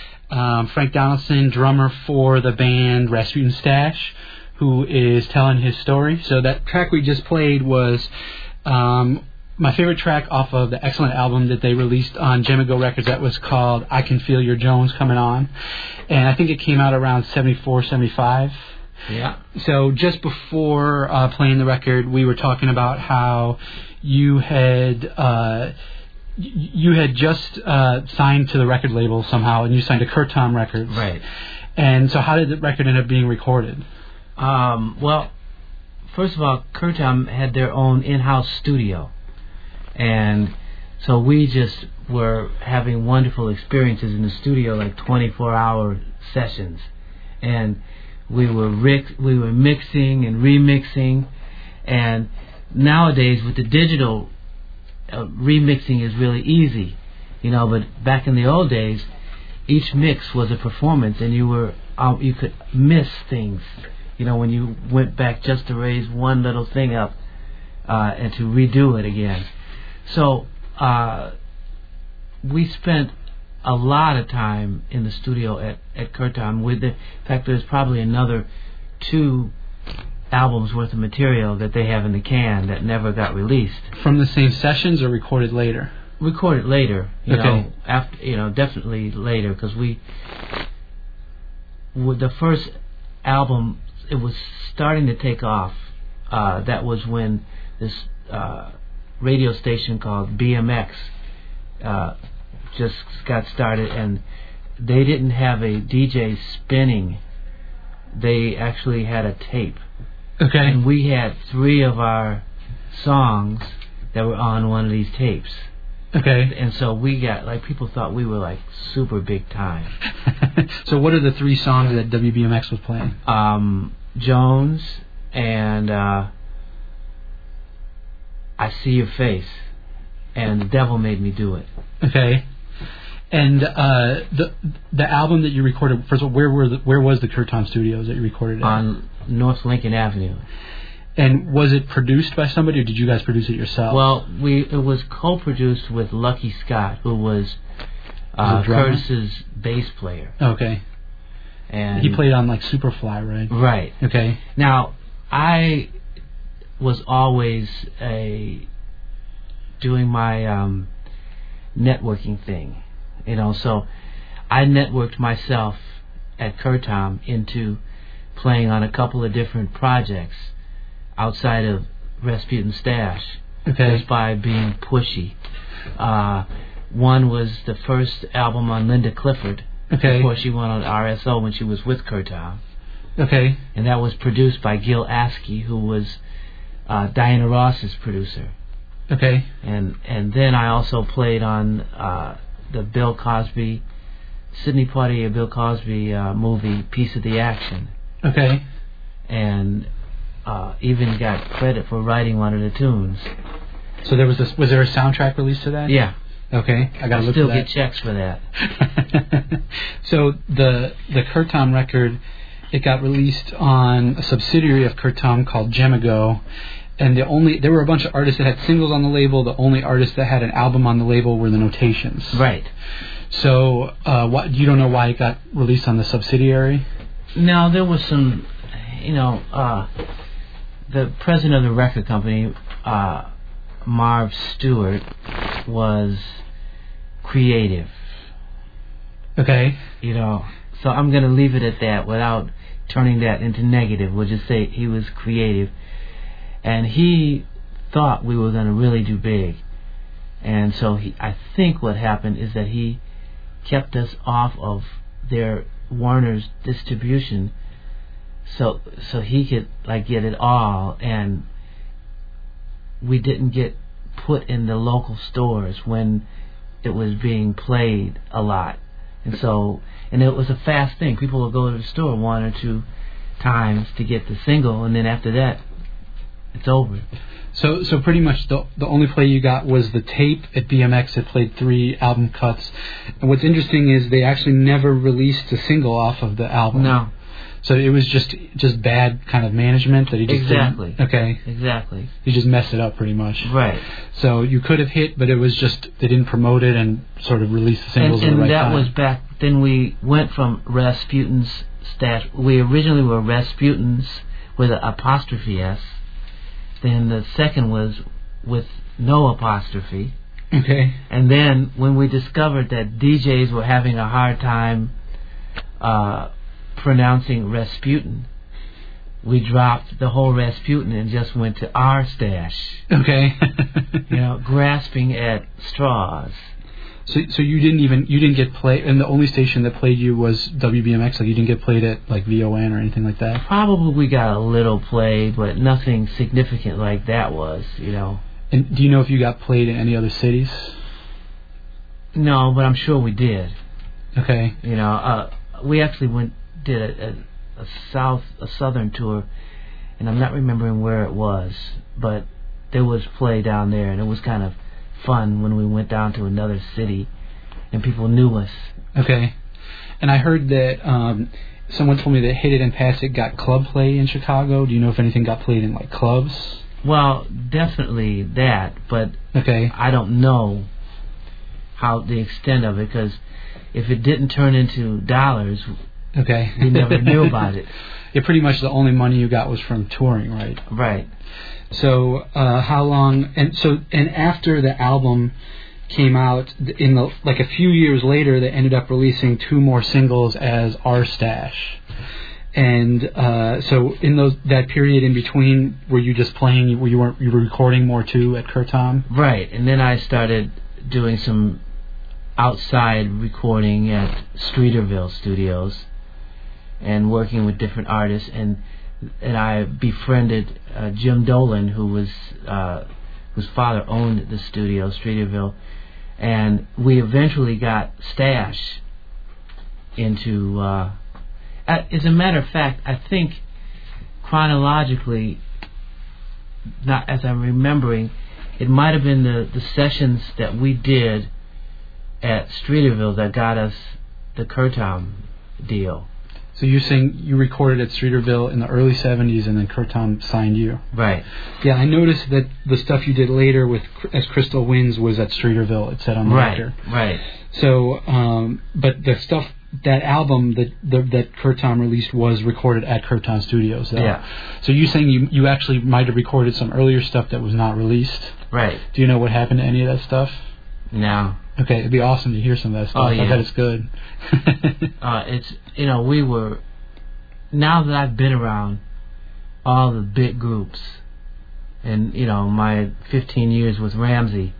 um, Frank Donaldson, drummer for the band Rasputin Stash, who is telling his story. So that track we just played was um, my favorite track off of the excellent album that they released on Jemigo Records that was called I Can Feel Your Jones Coming On. And I think it came out around seventy-four, seventy-five. Yeah. So just before uh, playing the record, we were talking about how you had uh, you had just uh, signed to the record label somehow, and you signed to Curtom Records. Right. And so how did the record end up being recorded? Um, well, first of all, Curtom had their own in-house studio. And so we just were having wonderful experiences in the studio, like twenty-four hour sessions. And we were ric- we were mixing and remixing. And nowadays with the digital, uh, remixing is really easy, you know, but back in the old days, each mix was a performance, and you were uh, you could miss things, you know, when you went back just to raise one little thing up uh, and to redo it again. So uh, we spent a lot of time in the studio at, at Curtom. With the, in fact, there's probably another two albums worth of material that they have in the can that never got released. From the same sessions or recorded later? Recorded later, you okay. know, after, you know, definitely later, because we, with the first album, it was starting to take off. Uh, that was when this uh, radio station called B M X uh, just got started, and they didn't have a D J spinning. They actually had a tape. Okay. And we had three of our songs that were on one of these tapes. Okay. And so we got, like, people thought we were, like, super big time. So what are the three songs that W B M X was playing? Um, Jones and uh, I See Your Face and The Devil Made Me Do It. Okay. And uh, the the album that you recorded, first of all, where were the, where was the Curtom Studios that you recorded at? On North Lincoln Avenue. And was it produced by somebody, or did you guys produce it yourself? Well, we it was co-produced with Lucky Scott, who was uh, Curtis's bass player. Okay. And he played on like Superfly, right? Right. Okay. Now, I was always a doing my um, networking thing, you know. So I networked myself at Curtom into playing on a couple of different projects outside of Rasputin Stash, Okay. just by being pushy. Uh, one was the first album on Linda Clifford. Okay. Before she went on R S O when she was with Curtom. Okay. And that was produced by Gil Askey, who was uh, Diana Ross's producer. Okay. And and then I also played on uh, the Bill Cosby, Sidney Poitier Bill Cosby uh, movie, Piece of the Action. Okay. And uh, even got credit for writing one of the tunes. So there was this. Was there a soundtrack release to that? Yeah. Okay. I gotta I look still for that. get checks for that. So the the Curtom record, it got released on a subsidiary of Curtom called Jemago, and the only there were a bunch of artists that had singles on the label. The only artists that had an album on the label were the Notations. Right. So uh, what, you don't know why it got released on the subsidiary? Now there was some, you know, uh, the president of the record company, uh, Marv Stewart, was creative. Okay. You know, so I'm going to leave it at that without turning that into negative. We'll just say he was creative. And he thought we were going to really do big. And so he, I think what happened is that he kept us off of their Warner's distribution so so he could like get it all, and we didn't get put in the local stores when it was being played a lot. And so, and it was a fast thing. People would go to the store one or two times to get the single, and then after that, it's over. So, so pretty much the the only play you got was the tape at B M X that played three album cuts. And what's interesting is they actually never released a single off of the album. No. So it was just just bad kind of management that he just Exactly. didn't, okay. Exactly. He just messed it up pretty much. Right. So you could have hit, but it was just they didn't promote it and sort of release the singles And, at the and right that time. was back. Then we went from Rasputin's Stash. We originally were Rasputin's with an apostrophe S. Then the second was with no apostrophe. Okay. And then when we discovered that D Js were having a hard time uh, pronouncing Rasputin, we dropped the whole Rasputin and just went to our Stash. Okay. You know, grasping at straws. So, so you didn't even you didn't get played, and the only station that played you was W B M X. Like you didn't get played at like V O N or anything like that. Probably we got a little play, but nothing significant like that was, you know. And do you know if you got played in any other cities? No, but I'm sure we did. Okay. You know, uh, we actually went did a, a, a south a southern tour, and I'm not remembering where it was, but there was play down there, and it was kind of fun when we went down to another city and people knew us. Okay. And I heard that um, someone told me that Hit It and Pass It got club play in Chicago. Do you know if anything got played in like clubs? Well, definitely that, but Okay. I don't know how the extent of it, because if it didn't turn into dollars, Okay. we never knew about it. Yeah, pretty much the only money you got was from touring, right? Right. So, uh, how long? And so, and after the album came out, in the like a few years later, they ended up releasing two more singles as Our Stash. And uh, so, in those that period in between, were you just playing? Were you weren't you were recording more too at Curtom? Right. And then I started doing some outside recording at Streeterville Studios and working with different artists, and and I befriended uh, Jim Dolan, who was uh, whose father owned the studio, Streeterville, and we eventually got Stash into. Uh, as a matter of fact, I think chronologically, not as I'm remembering, it might have been the, the sessions that we did at Streeterville that got us the Curtom deal. So you're saying you recorded at Streeterville in the early seventies, and then Curtom signed you. Right. Yeah, I noticed that the stuff you did later with as Crystal Winds was at Streeterville. It said on the Right. record. Right. So, um, but the stuff that album that the, that Kurt Tom released was recorded at Kurt Tom Studios. Though. Yeah. So you saying you you actually might have recorded some earlier stuff that was not released? Right. Do you know what happened to any of that stuff? No. Okay, it'd be awesome to hear some of that stuff. Oh, yeah. I bet it's good. uh, it's you know we were. Now that I've been around all the big groups, and you know my fifteen years with Ramsey,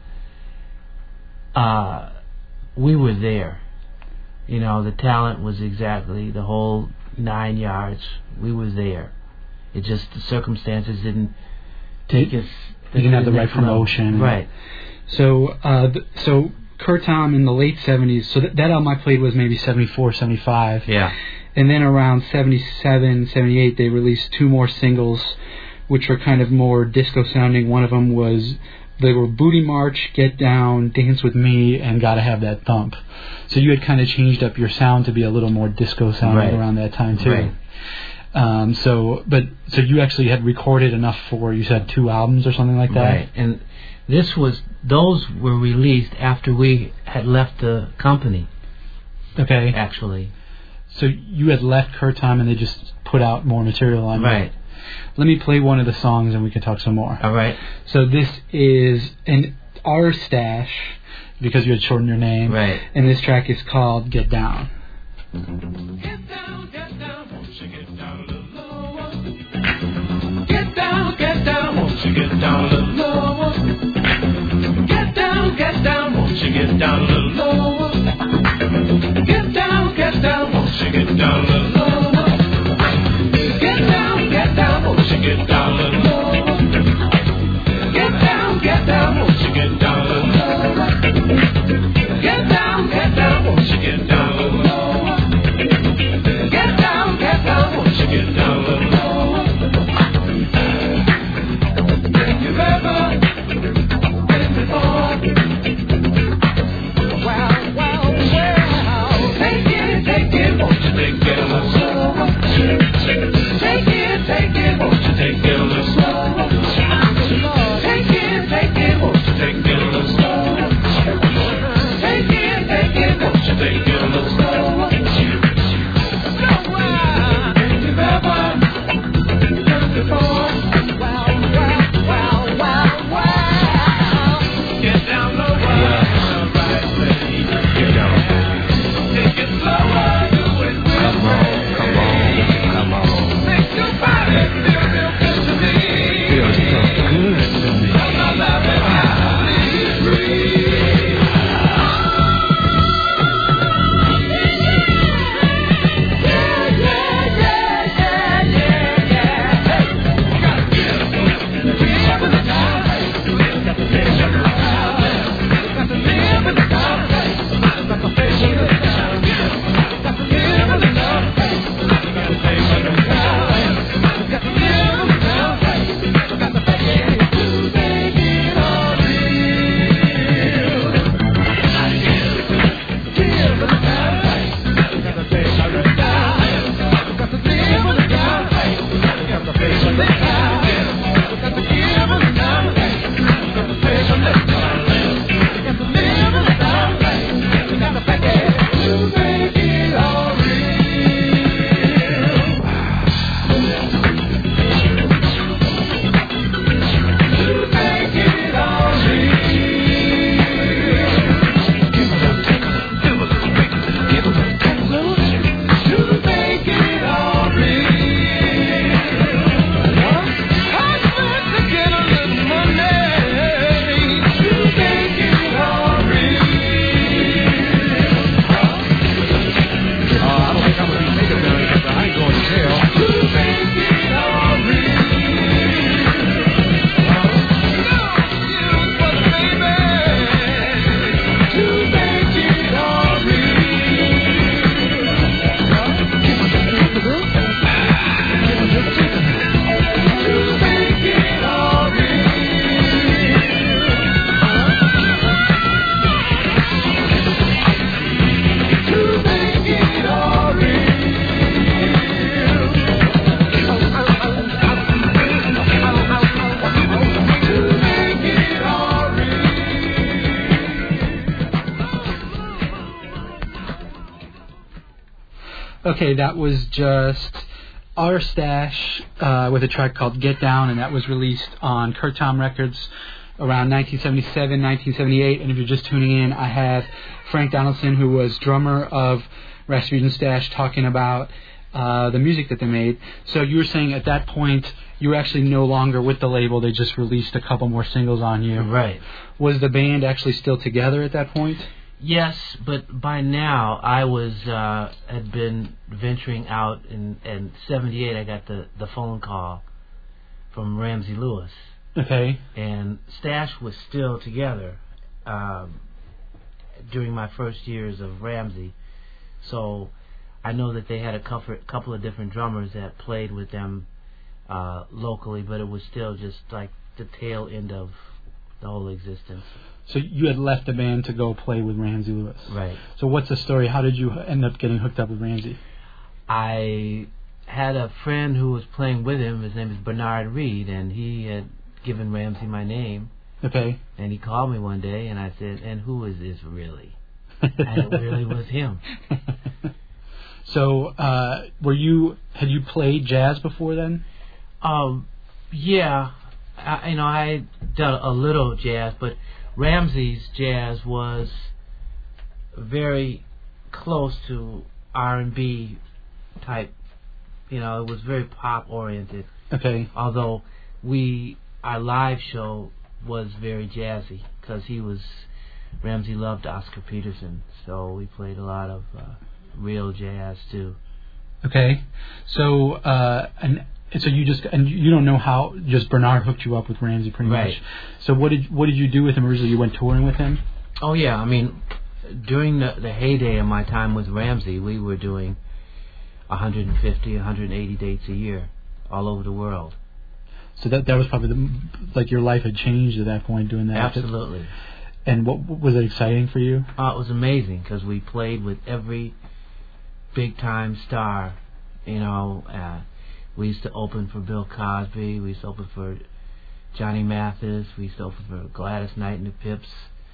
uh, we were there. You know, the talent was exactly the whole nine yards. We were there. It just the circumstances didn't take us. You didn't have the right promotion. Right. So, uh, th- so Kurt Tom in the late seventies. So th- that album I played was maybe seventy-four, seventy-five. Yeah. And then around seventy-seven, seventy-eight, they released two more singles, which were kind of more disco sounding. One of them was. They were Booty March, Get Down, Dance With Me, and Gotta Have That Thump. So you had kind of changed up your sound to be a little more disco sounding Right. around that time too. Right. Um, so, but so you actually had recorded enough for you said two albums or something like that. Right. And this was those were released after we had left the company. Okay. Actually. So you had left Kurt Tom and they just put out more material on Right. you. Let me play one of the songs and we can talk some more. All right. So this is an R Stash, because you had shortened your name. Right. And this track is called Get Down. Get down, get down, won't you get down a little lower? Get down, get down, won't you get down a little lower? Get down, get down, won't you get down a little lower? Get down, get down, won't you get down a little lower? Get down, get down, won't you get down a little lower? Get down, get down, won't you get down a little lower? Get down, get down, won't you get down a little lower? Get down, get down, won't you get down a little lower? If you've ever been before, well, well, well, take it, take it, won't you take it a little slower? Take it, take it, won't you take it a little slower? Take it, take it, won't you take it a little slower? Take it, take it, won't you take it a little slower? If you've ever done before, well, well, well, well, well, get down lower, right, lady, get down. Take it slower, do it with Come on, come on, come on. Make your body feel real good to me. Feels so good to me. I'm not loving happily free. Yeah, yeah, yeah, yeah, yeah, yeah. Hey, you gotta get up, get up in the town. You got to get up in the town. You got to live in the town. You got to face in the town. You got to live in the town. You got to face in the town. You got to live in the town. You got to face it to make it all real. Live in the town. You got to face in the town. You got to live in the town. You got to face in the town. You got to give in the town. You got to face in the town. You got to live in the town. You got to face it to make it all real. To make it all real. Okay, that was just Our Stash uh, with a track called Get Down, and that was released on Kurt Tom Records around nineteen seventy-seven, nineteen seventy-eight. And if you're just tuning in, I have Frank Donaldson, who was drummer of Rasputin Stash, talking about uh, the music that they made. So you were saying at that point you were actually no longer with the label. They just released a couple more singles on you. Right. Was the band actually still together at that point? Yes, but by now I was uh, had been venturing out. In, in seventy-eight, I got the, the phone call from Ramsey Lewis. Okay. And Stash was still together um, during my first years of Ramsey. So I know that they had a couple, couple of different drummers that played with them uh, locally, but it was still just like the tail end of the whole existence. So you had left the band to go play with Ramsey Lewis. Right. So what's the story? How did you end up getting hooked up with Ramsey? I had a friend who was playing with him. His name is Bernard Reed, and he had given Ramsey my name. Okay. And he called me one day, and I said, "And who is this really?" And it really was him. So, uh, were you had you played jazz before then? Um, yeah, I, you know, I had done a little jazz, but Ramsey's jazz was very close to R and B type. You know, it was very pop oriented. Okay. Although we, our live show was very jazzy because he was, Ramsey loved Oscar Peterson, so we played a lot of uh, real jazz too. Okay. So, uh, and so you just and you don't know how just Bernard hooked you up with Ramsey pretty Right. much. So what did what did you do with him originally? You went touring with him? Oh yeah, I mean, during the, the heyday of my time with Ramsey, we were doing one hundred fifty, one hundred eighty dates a year, all over the world. So that that was probably the, like your life had changed at that point doing that. Absolutely. And what was it exciting for you? Uh, it was amazing because we played with every big time star. You know, uh, we used to open for Bill Cosby. We used to open for Johnny Mathis. We used to open for Gladys Knight and the Pips.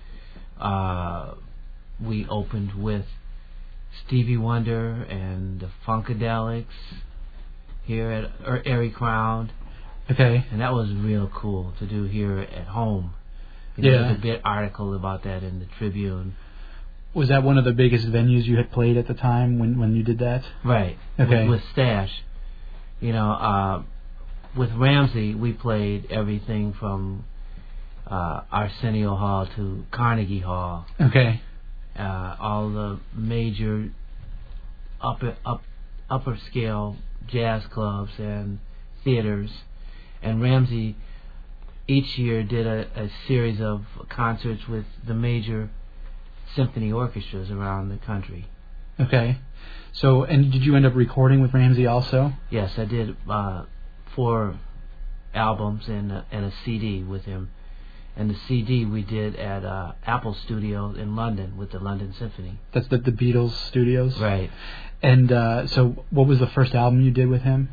Uh, we opened with Stevie Wonder and the Funkadelics here at er, Erie Crown. Okay. And that was real cool to do here at home. You know, Yeah. There's a bit article about that in the Tribune. Was that one of the biggest venues you had played at the time when, when you did that? Right. Okay. With, with Stash. You know, uh, with Ramsey, we played everything from uh, Arsenio Hall to Carnegie Hall. Okay. Uh, all the major upper up upper scale jazz clubs and theaters. And Ramsey each year did a, a series of concerts with the major symphony orchestras around the country. Okay. So, and did you end up recording with Ramsey also? Yes, I did uh, four albums and a, and a C D with him. And the C D we did at uh, Apple Studios in London with the London Symphony. That's the, the Beatles studios? Right. And uh, so what was the first album you did with him?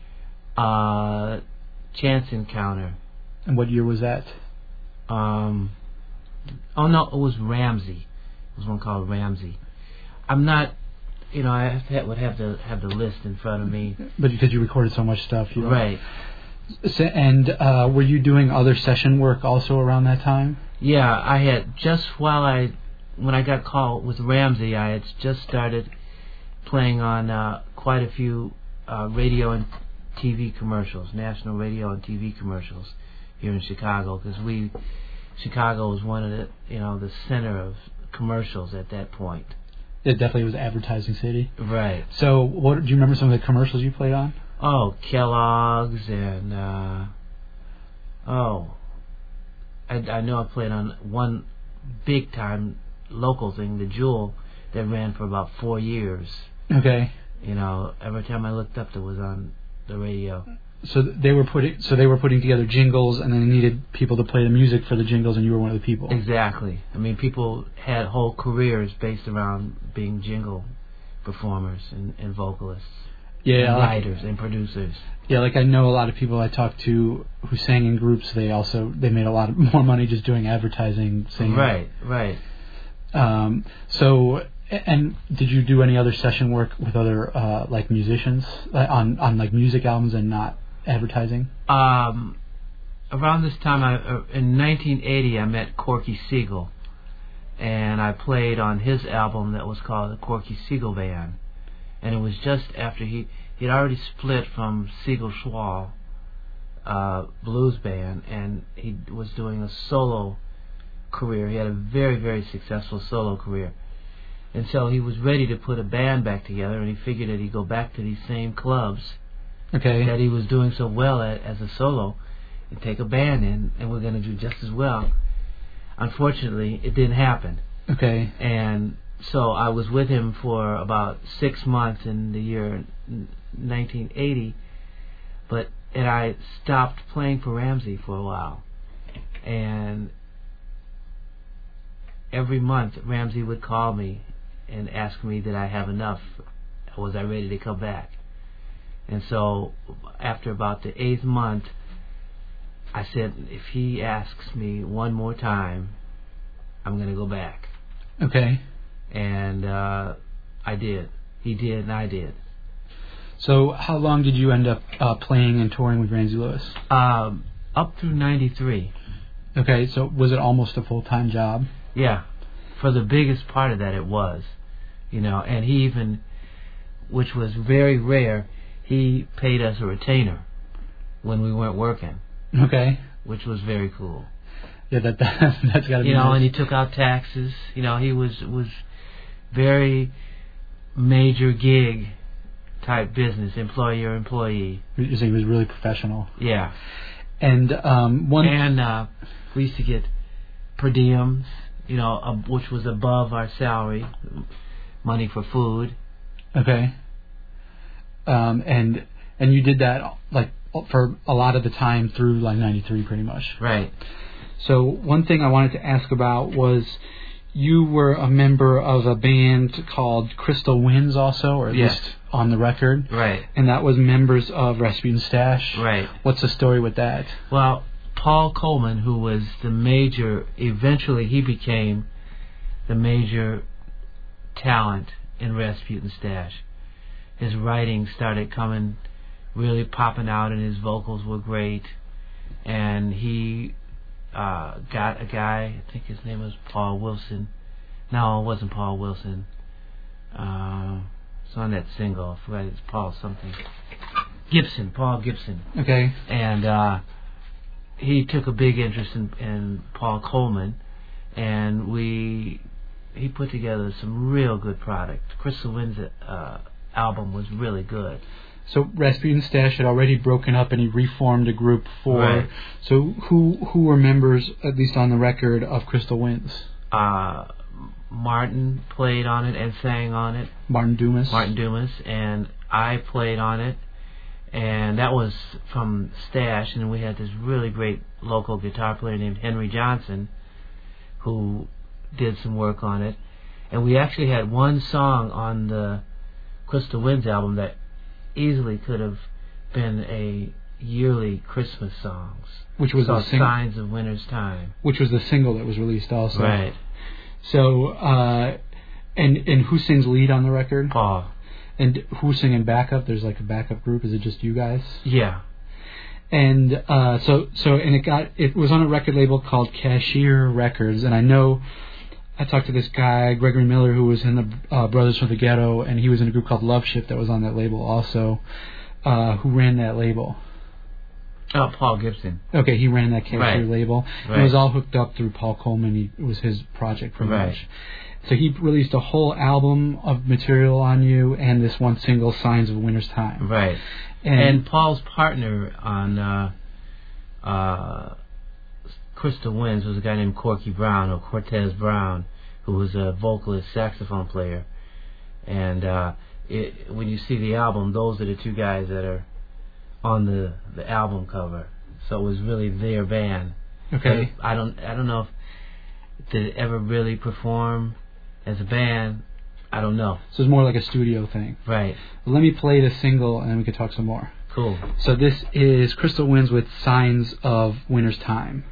Uh, Chance Encounter. And what year was that? Um, oh, no, it was Ramsey. It was one called Ramsey. I'm not, you know, I have to, would have to have the list in front of me. But because you recorded so much stuff. You know? Right. So, and uh, were you doing other session work also around that time? Yeah, I had just while I, when I got called with Ramsey, I had just started playing on uh, quite a few uh, radio and T V commercials, national radio and T V commercials here in Chicago, because we, Chicago was one of the, you know, the center of commercials at that point. It definitely was advertising city. Right. So, what do you remember some of the commercials you played on? Oh, Kellogg's and uh, oh, I, I know I played on one big time local thing, the Jewel, that ran for about four years. Okay. You know, every time I looked up, it was on the radio. So they were putting so they were putting together jingles, and then they needed people to play the music for the jingles, and you were one of the people. Exactly. I mean, people had whole careers based around being jingle performers and, and vocalists. Yeah, and like, writers and producers. Yeah, like I know a lot of people I talked to who sang in groups. They also they made a lot of, more money just doing advertising, singing. Right, right. Um, so And did you do any other session work with other uh, like musicians uh, on on like music albums and not advertising? Um, around this time, I, uh, in nineteen eighty, I met Corky Siegel, and I played on his album that was called the Corky Siegel Band. And it was just after he he'd already split from Siegel Schwall uh, blues band, and he was doing a solo career. He had a very, very successful solo career. And so he was ready to put a band back together, and he figured that he'd go back to these same clubs Okay. that he was doing so well at as a solo and take a band in, and we're going to do just as well. Unfortunately, it didn't happen. Okay. And so I was with him for about six months in the year nineteen eighty, but and I stopped playing for Ramsey for a while. And every month Ramsey would call me and ask me did I have enough, was I ready to come back. And so after about the eighth month, I said, if he asks me one more time, I'm going to go back. Okay. And uh, I did. He did, and I did. So how long did you end up uh, playing and touring with Ramsey Lewis? Um, up through ninety-three. Okay, so was it almost a full-time job? Yeah. For the biggest part of that, it was. You know, and he even, which was very rare, he paid us a retainer when we weren't working. Okay. Which was very cool. Yeah, that, that that's got to be. You know, nice. and he took out taxes. You know, he was was very major gig type business, employer employee. So he was really professional. Yeah. And um, one. And uh, we used to get per diems, you know, uh, which was above our salary, money for food. Okay. Um, and and you did that like for a lot of the time through like ninety-three, pretty much. Right. So one thing I wanted to ask about was you were a member of a band called Crystal Winds also, or at Yes. least on the record. Right. And that was members of Rasputin Stash. Right. What's the story with that? Well, Paul Coleman, who was the major, eventually he became the major talent in Rasputin Stash. His writing started coming, really popping out, and his vocals were great. And he uh, got a guy, I think his name was Paul Wilson. No, it wasn't Paul Wilson. Uh, it's on that single. I forgot, it's Paul something. Gibson, Paul Gibson. Okay. And uh, he took a big interest in, in Paul Coleman, and we he put together some real good product. Crystal Winds' uh, album was really good. So Rasputin Stash had already broken up, and he reformed a group for. Right. So who who were members, at least on the record, of Crystal Winds? Uh, Martin played on it and sang on it. Martin Dumas. Martin Dumas, and I played on it, and that was from Stash. And we had this really great local guitar player named Henry Johnson, who did some work on it. And we actually had one song on the Crystal Winds album that easily could have been a yearly Christmas songs. Which was so the sing- Signs of Winter's Time. Which was the single that was released also. Right. So, uh, and and who sings lead on the record? Paul. And who's singing backup? There's like a backup group. Is it just you guys? Yeah. And uh, so so and it got it was on a record label called Cashier Records, and I know I talked to this guy Gregory Miller who was in the uh, Brothers from the Ghetto, and he was in a group called Love Ship that was on that label also. Uh, who ran that label? Oh, Paul Gibson. Okay, he ran that Cashier Right. label. Right. It was all hooked up through Paul Coleman. He, it was his project pretty Right. much. So he released a whole album of material on you and this one single, Signs of Winter's Time. Right. And, And Paul's partner on uh, uh, Crystal Winds was a guy named Corky Brown, or Cortez Brown, who was a vocalist, saxophone player. And uh, it, when you see the album, those are the two guys that are on the, the album cover. So it was really their band. okay. But I don't I don't know if did it ever really perform as a band. I don't know. So it's more like a studio thing. Right. Let me play the single and then we can talk some more. Cool. So this is Crystal Winds with Signs of Winter's Time.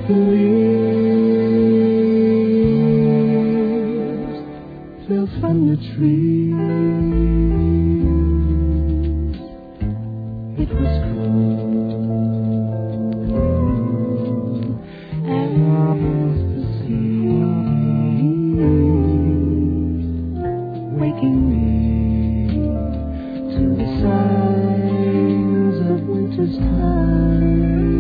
the leaves fell from the trees. It was cool as the sea, waking me to the signs of winter's time.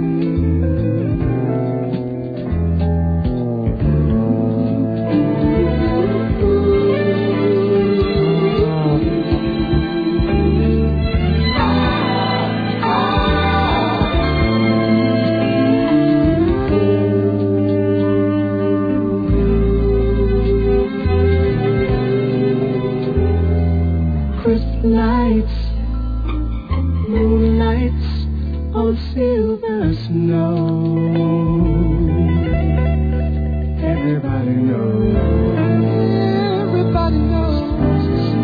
Nights, moonlights on silver snow. Everybody knows. Everybody knows.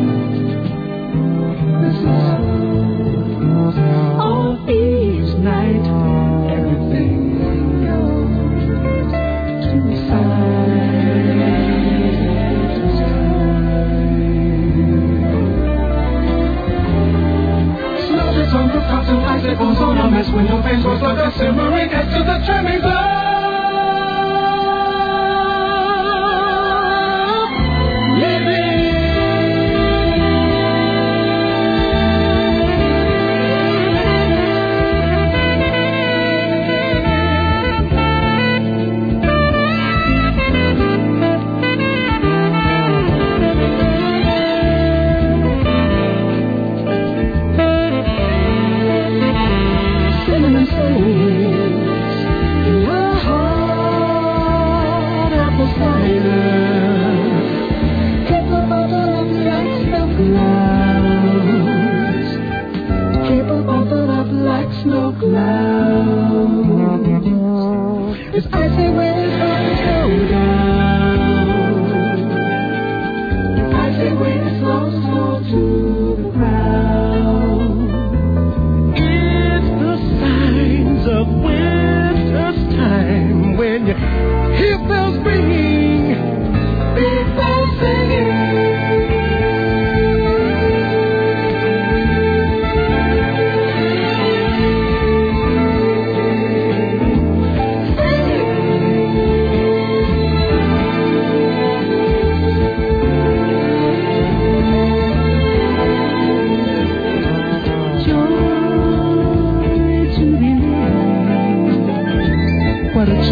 This is on Eve's night. Everything goes to the side. On the tops and icicles on a mess window panes was like a simmering head to the trembling blood. Snow clouds, it's icy when it's hard to go down. It's icy when it's lost all to the ground. It's the signs of winter's time when you hear bells ringing, people singing. What a joy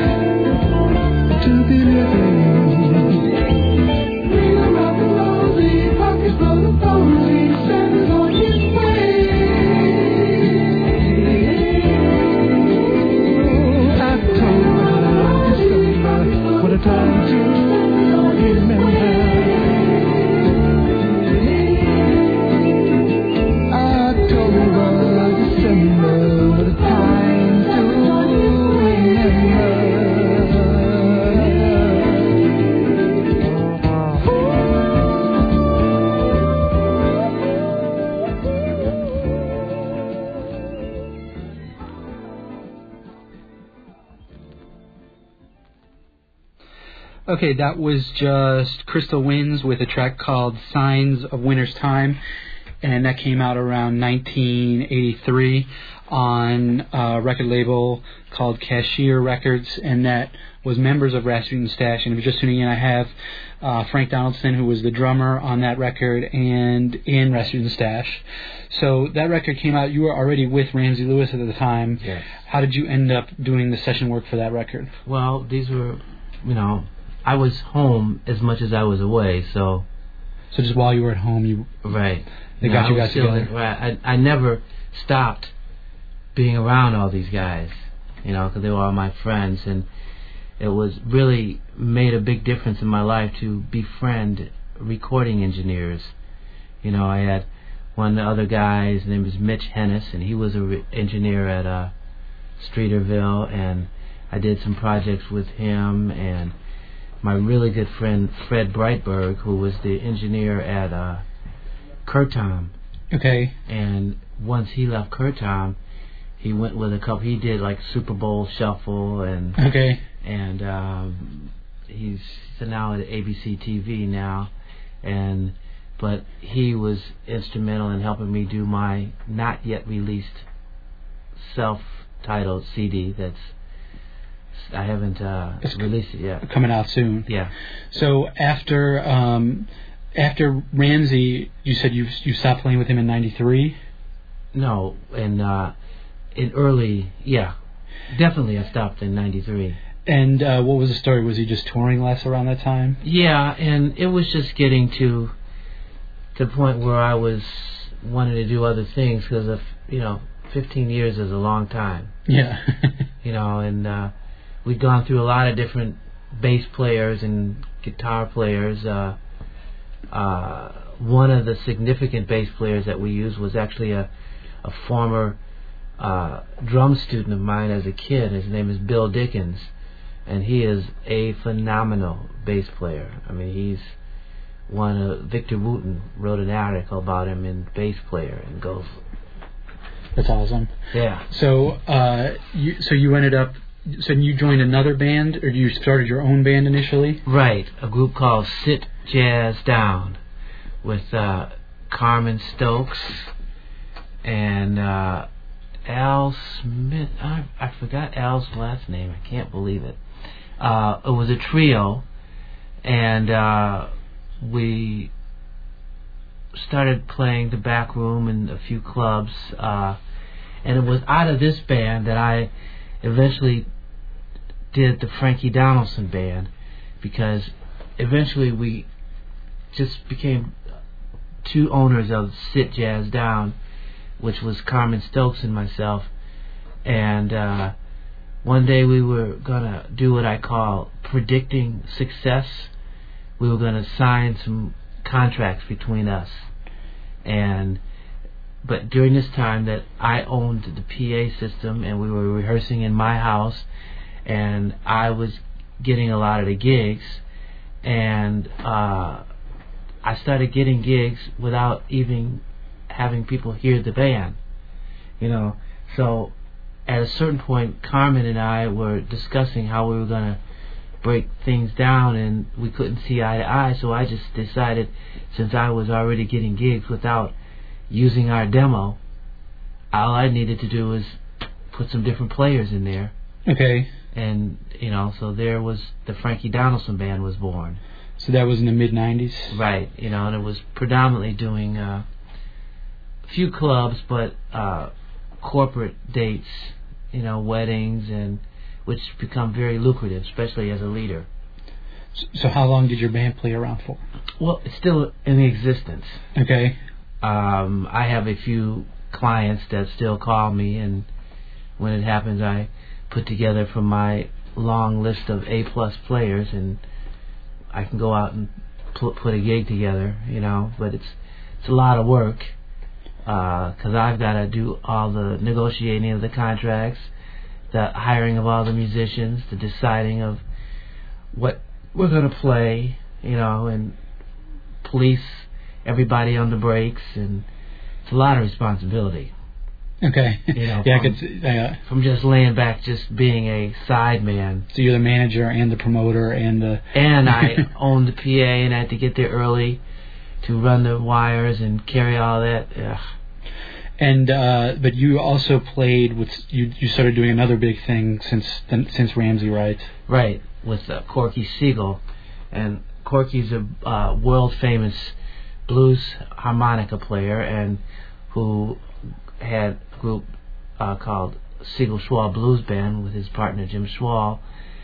to be living. Real rock and rosy, pockets full of posy, Santa's on his way. October, December, what a time to remember. October, December, what a time to Okay, that was just Crystal Winds with a track called Signs of Winter's Time, and that came out around nineteen eighty-three on a record label called Cashier Records, and that was members of Rasputin Stash. And if you're just tuning in, I have uh, Frank Donaldson, who was the drummer on that record and in Rasputin Stash. So that record came out. You were already with Ramsey Lewis at the time. Yes. How did you end up doing the session work for that record? Well, these were, you know, I was home as much as I was away, so... So just while you were at home, you... Right. They you got know, you I was guys still, together. Right. I, I never stopped being around all these guys, you know, because they were all my friends, and it was really made a big difference in my life to befriend recording engineers. You know, I had one of the other guys, his name was Mitch Hennis, and he was an re- engineer at uh, Streeterville, and I did some projects with him, and my really good friend Fred Breitberg, who was the engineer at uh, Curtom. Okay. And once he left Curtom, he went with a couple. He did like Super Bowl Shuffle and Okay. and um, he's so now at A B C T V now, and but he was instrumental in helping me do my not yet released self-titled C D. That's I haven't uh, released it yet. Coming out soon. Yeah. So after um, after Ramsey, you said you you stopped playing with him in ninety-three? No, in uh, in early, yeah, definitely I stopped in ninety-three. And uh, what was the story? Was he just touring less around that time? Yeah, and it was just getting to to the point where I was wanting to do other things because of you know fifteen years is a long time. Yeah. You know, and uh, we'd gone through a lot of different bass players and guitar players. Uh, uh, one of the significant bass players that we used was actually a a former uh, drum student of mine as a kid. His name is Bill Dickens, and he is a phenomenal bass player. I mean, he's one of Victor Wooten wrote an article about him in Bass Player and goes. That's awesome. Yeah. So, uh, you so you ended up. So you joined another band, or you started your own band initially? Right, a group called Sit Jazz Down, with uh, Carmen Stokes and uh, Al Smith. I, I forgot Al's last name. I can't believe it. Uh, it was a trio, and uh, we started playing the back room in a few clubs. Uh, and it was out of this band that I eventually did the Frankie Donaldson band, because eventually we just became two owners of Sit Jazz Down, which was Carmen Stokes and myself. And uh, one day we were going to do what I call predicting success. We were going to sign some contracts between us. And but during this time that I owned the P A system and we were rehearsing in my house, and I was getting a lot of the gigs, and uh, I started getting gigs without even having people hear the band, you know. So at a certain point, Carmen and I were discussing how we were going to break things down, and we couldn't see eye to eye. So I just decided, since I was already getting gigs without using our demo, all I needed to do was put some different players in there. Okay. And, you know, so there was the Frankie Donaldson band was born. So that was in the mid nineties? Right, you know, and it was predominantly doing uh, a few clubs, but uh, corporate dates, you know, weddings, and which become very lucrative, especially as a leader. So how long did your band play around for? Well, it's still in existence. Okay. Um, I have a few clients that still call me, and when it happens, I put together from my long list of A-plus players, and I can go out and put, put a gig together, you know, but it's it's a lot of work, because uh, I've got to do all the negotiating of the contracts, the hiring of all the musicians, the deciding of what we're going to play, you know, and police everybody on the breaks, and it's a lot of responsibility. Okay. You know, yeah, from, I could see, uh, from just laying back, just being a side man. So you're the manager and the promoter and the... And I owned the P A, and I had to get there early to run the wires and carry all that. Ugh. And uh, but you also played with you. You started doing another big thing since since Ramsey, right? Right, with uh, Corky Siegel, and Corky's a uh, world famous blues harmonica player, and who had a group uh, called Siegel Schwall Blues Band with his partner Jim Schwall,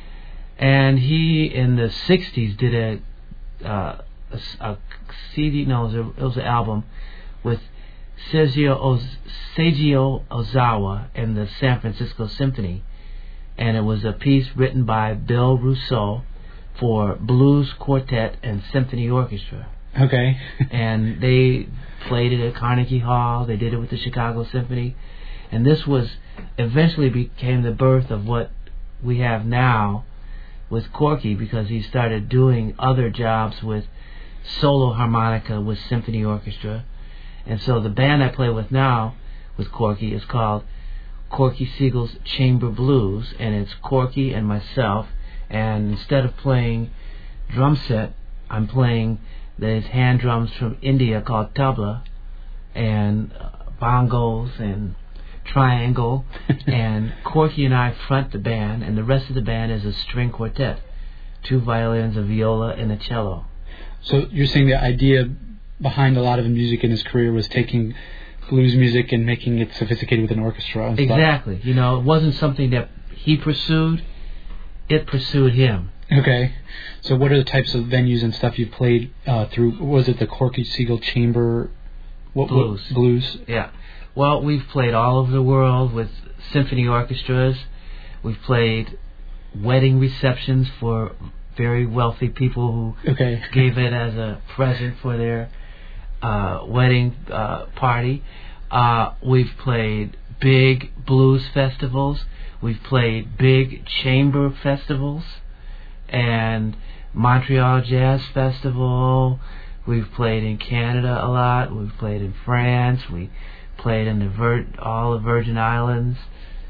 and he in the sixties did a, uh, a, a C D, no, it was, a, it was an album with Seiji Oz, Seiji Ozawa and the San Francisco Symphony, and it was a piece written by Bill Rousseau for blues quartet and symphony orchestra. Okay. And they played it at Carnegie Hall. They did it with the Chicago Symphony, and this was eventually became the birth of what we have now with Corky, because he started doing other jobs with solo harmonica with symphony orchestra. And so the band I play with now with Corky is called Corky Siegel's Chamber Blues, and it's Corky and myself, and instead of playing drum set, I'm playing these hand drums from India called tabla, and uh, bongos and triangle, and Corky and I front the band, and the rest of the band is a string quartet, two violins, a viola, and a cello. So you're saying the idea behind a lot of the music in his career was taking blues music and making it sophisticated with an orchestra and Exactly. You know, it wasn't something that he pursued, it pursued him. Okay. So what are the types of venues and stuff you've played uh, through? Was it the Corky Siegel Chamber what, Blues. What, blues? Yeah. Well, we've played all over the world with symphony orchestras. We've played wedding receptions for very wealthy people who okay. gave it as a present for their uh, wedding uh, party. Uh, we've played big blues festivals. We've played big chamber festivals and Montreal Jazz Festival. We've played in Canada a lot. We've played in France. We played in the Vir- all the Virgin Islands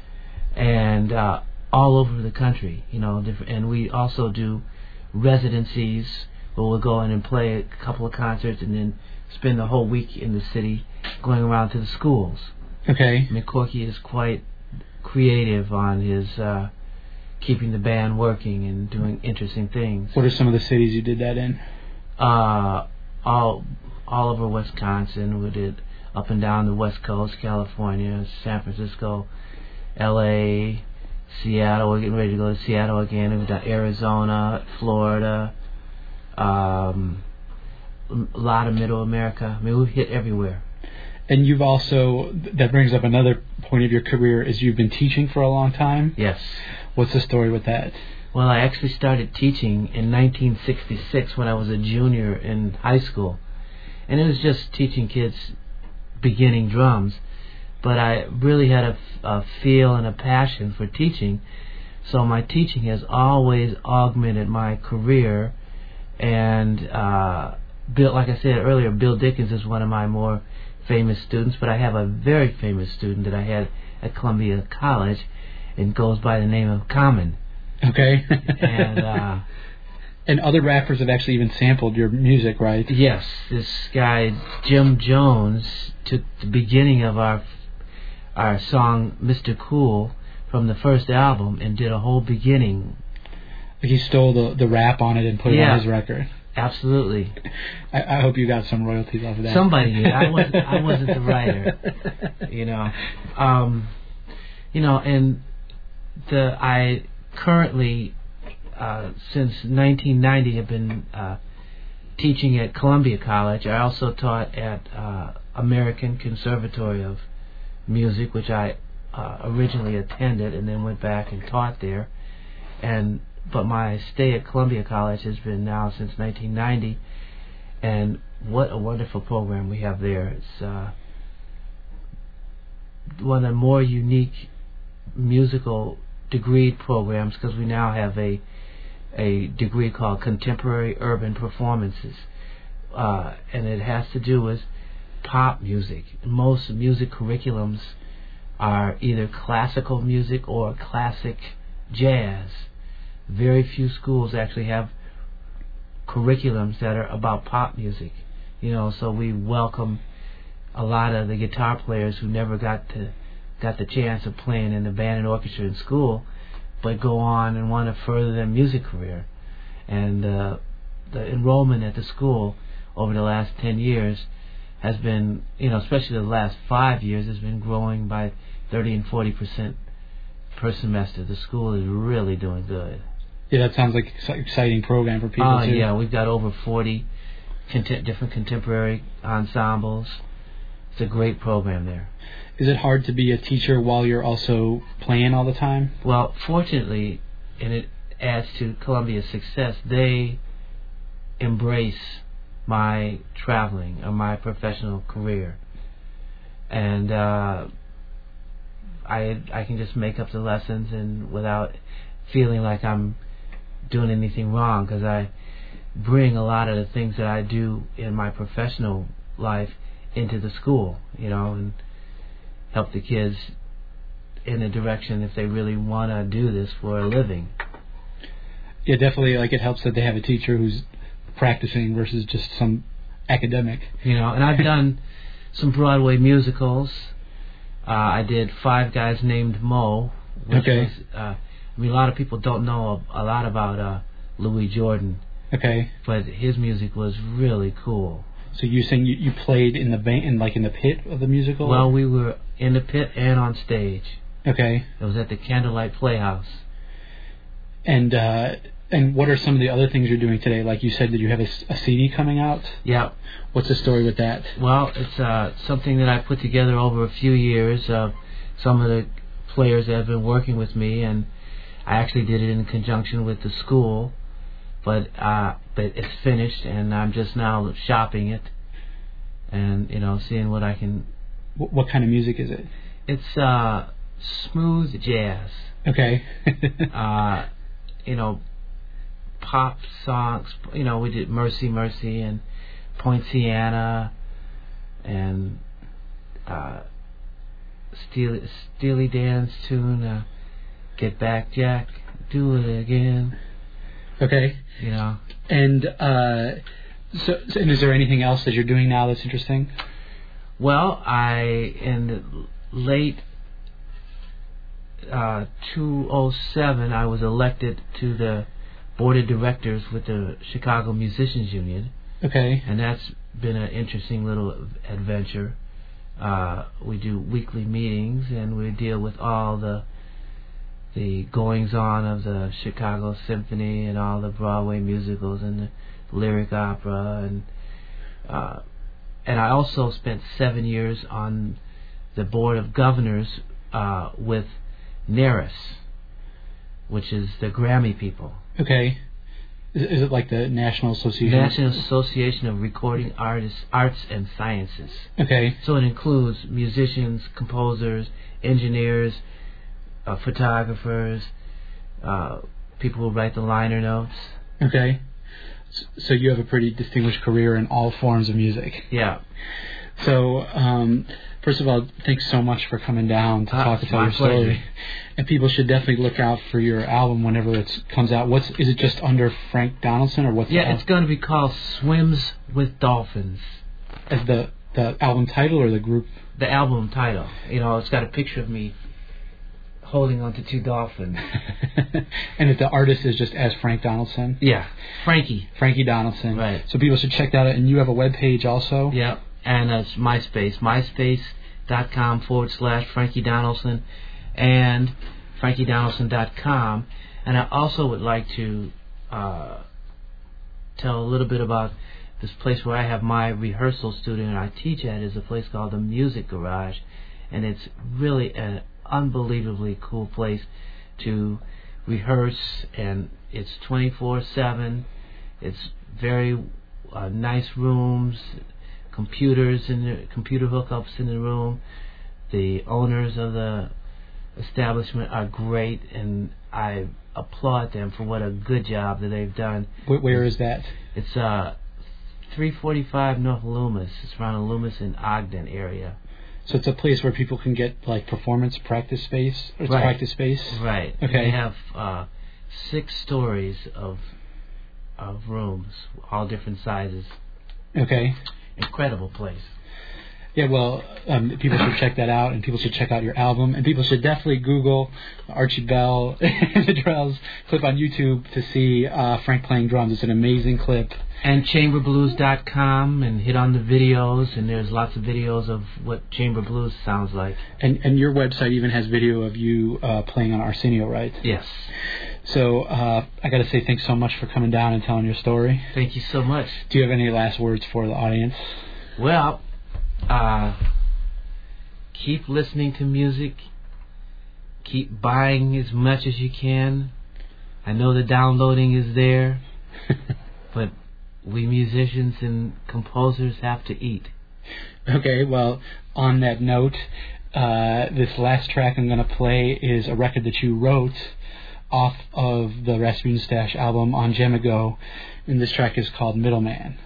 and uh, all over the country. You know, different, and we also do residencies where we'll go in and play a couple of concerts and then spend the whole week in the city going around to the schools. Okay. I mean, Corky is quite creative on his uh, keeping the band working and doing interesting things. What are some of the cities you did that in? Uh, all all over Wisconsin. We did up and down the West Coast, California, San Francisco, L A, Seattle. We're getting ready to go to Seattle again. We've done Arizona, Florida, um, a lot of Middle America. I mean, we've hit everywhere. And you've also, that brings up another point of your career, is you've been teaching for a long time? Yes. What's the story with that? Well, I actually started teaching in nineteen sixty-six when I was a junior in high school. And it was just teaching kids beginning drums. But I really had a, a feel and a passion for teaching. So my teaching has always augmented my career. And uh, Bill, like I said earlier, Bill Dickens is one of my more famous students. But I have a very famous student that I had at Columbia College, and goes by the name of Common. Okay. and uh, and other rappers have actually even sampled your music, right? Yes. This guy, Jim Jones, took the beginning of our our song, Mister Cool, from the first album and did a whole beginning. Like he stole the, the rap on it and put yeah, it on his record. Absolutely. I, I hope you got some royalties off of that. Somebody did. I wasn't, I wasn't the writer. You know. Um, you know, and the I currently, uh, since nineteen ninety, have been uh, teaching at Columbia College. I also taught at uh, American Conservatory of Music, which I uh, originally attended and then went back and taught there. And but my stay at Columbia College has been now since nineteen ninety, and what a wonderful program we have there. It's uh, one of the more unique musical degree programs, because we now have a a degree called Contemporary Urban Performances, uh, and it has to do with pop music. Most music curriculums are either classical music or classic jazz. Very few schools actually have curriculums that are about pop music, you know. So we welcome a lot of the guitar players who never got to got the chance of playing in the band and orchestra in school, but go on and want to further their music career. And uh, the enrollment at the school over the last ten years has been, you know, especially the last five years, has been growing by thirty and forty percent per semester. The school is really doing good. Yeah, that sounds like an exciting program for people, uh, too. Yeah, we've got over forty cont- different contemporary ensembles. It's a great program there. Is it hard to be a teacher while you're also playing all the time? Well, fortunately, and it adds to Columbia's success, they embrace my traveling or my professional career. And uh, I I can just make up the lessons and without feeling like I'm doing anything wrong, because I bring a lot of the things that I do in my professional life into the school, you know, and help the kids in a direction if they really want to do this for a living. Yeah, definitely. Like it helps that they have a teacher who's practicing versus just some academic. You know, and I've done some Broadway musicals. Uh, I did Five Guys Named Mo. Which Okay. Was, uh, I mean, a lot of people don't know a, a lot about uh, Louis Jordan. Okay. But his music was really cool. So you saying you, you played in the van, in like in the pit of the musical? Well, we were in the pit and on stage. Okay. It was at the Candlelight Playhouse. And uh, and what are some of the other things you're doing today? Like you said that you have a, a C D coming out. Yeah. What's the story with that? Well, it's uh, something that I put together over a few years of some of the players that have been working with me, and I actually did it in conjunction with the school. But uh, but it's finished, and I'm just now shopping it, and you know, seeing what I can. What, what kind of music is it? It's uh, smooth jazz. Okay. uh, you know, pop songs. You know, we did Mercy Mercy and Poinciana and uh, Steely, Steely Dan's tune, uh, Get Back Jack, Do It Again. Okay. You know. And uh, so, so, and is there anything else that you're doing now that's interesting? Well, I in late uh, two thousand seven, I was elected to the board of directors with the Chicago Musicians Union. Okay. And that's been an interesting little adventure. Uh, we do weekly meetings, and we deal with all the the goings on of the Chicago Symphony and all the Broadway musicals and the lyric opera, and uh, and I also spent seven years on the board of governors uh, with NARAS, which is the Grammy people. Okay. Is, is it like the National Association? National Association of Recording Artists, Arts and Sciences. Okay. So it includes musicians, composers, engineers, uh, photographers, uh, people who write the liner notes. Okay. So you have a pretty distinguished career in all forms of music. Yeah. So, um, first of all, thanks so much for coming down to Ah, talk it's about my your story. pleasure. And people should definitely look out for your album whenever it comes out. What's is it just under Frank Donaldson or what's Yeah, the it's going to be called Swims with Dolphins. as the the album title or the group? The album title. You know, it's got a picture of me holding onto two dolphins. And if the artist is just as Frank Donaldson? Yeah, Frankie. Frankie Donaldson. Right. So people should check that out. And you have a web page also? Yeah, and it's MySpace. MySpace.com forward slash Frankie Donaldson and Frankie Donaldson dot com. And I also would like to uh, tell a little bit about this place where I have my rehearsal studio and I teach at is a place called the Music Garage. And it's really an unbelievably cool place to rehearse, and it's twenty-four seven. It's very uh, nice rooms, computers in the computer hookups in the room. The owners of the establishment are great, and I applaud them for what a good job that they've done. Where, where is that? It's uh three forty-five North Loomis. It's around the Loomis and Ogden area. So it's a place where people can get like performance practice space, or it's Right. practice space. Right. Okay. They have uh, six stories of of rooms, all different sizes. Okay. Incredible place. Yeah, well, um, people should check that out, and people should check out your album, and people should definitely Google Archie Bell and the Drells clip on YouTube to see uh, Frank playing drums. It's an amazing clip. And chamber blues dot com, and hit on the videos, and there's lots of videos of what chamber blues sounds like. And and your website even has video of you uh, playing on Arsenio, right? Yes. So uh, I got to say thanks so much for coming down and telling your story. Thank you so much. Do you have any last words for the audience? Well, uh, keep listening to music. Keep buying as much as you can. I know the downloading is there, but we musicians and composers have to eat. Okay, well, on that note, uh, this last track I'm going to play is a record that you wrote off of the Rasputin Stash album on Jemago, and this track is called Middleman.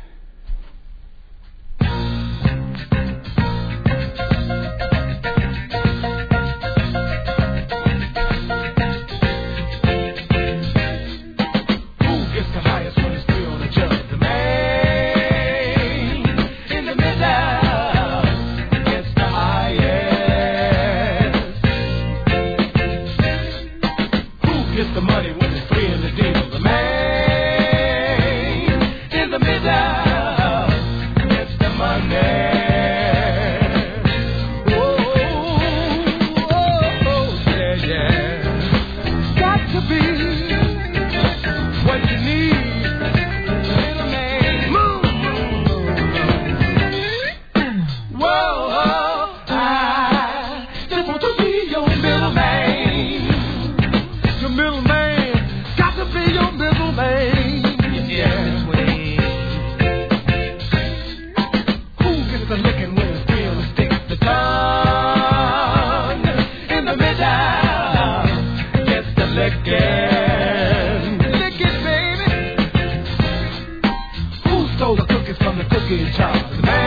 licking. Lick it, baby. Who stole the cookies from the cookie jar? The man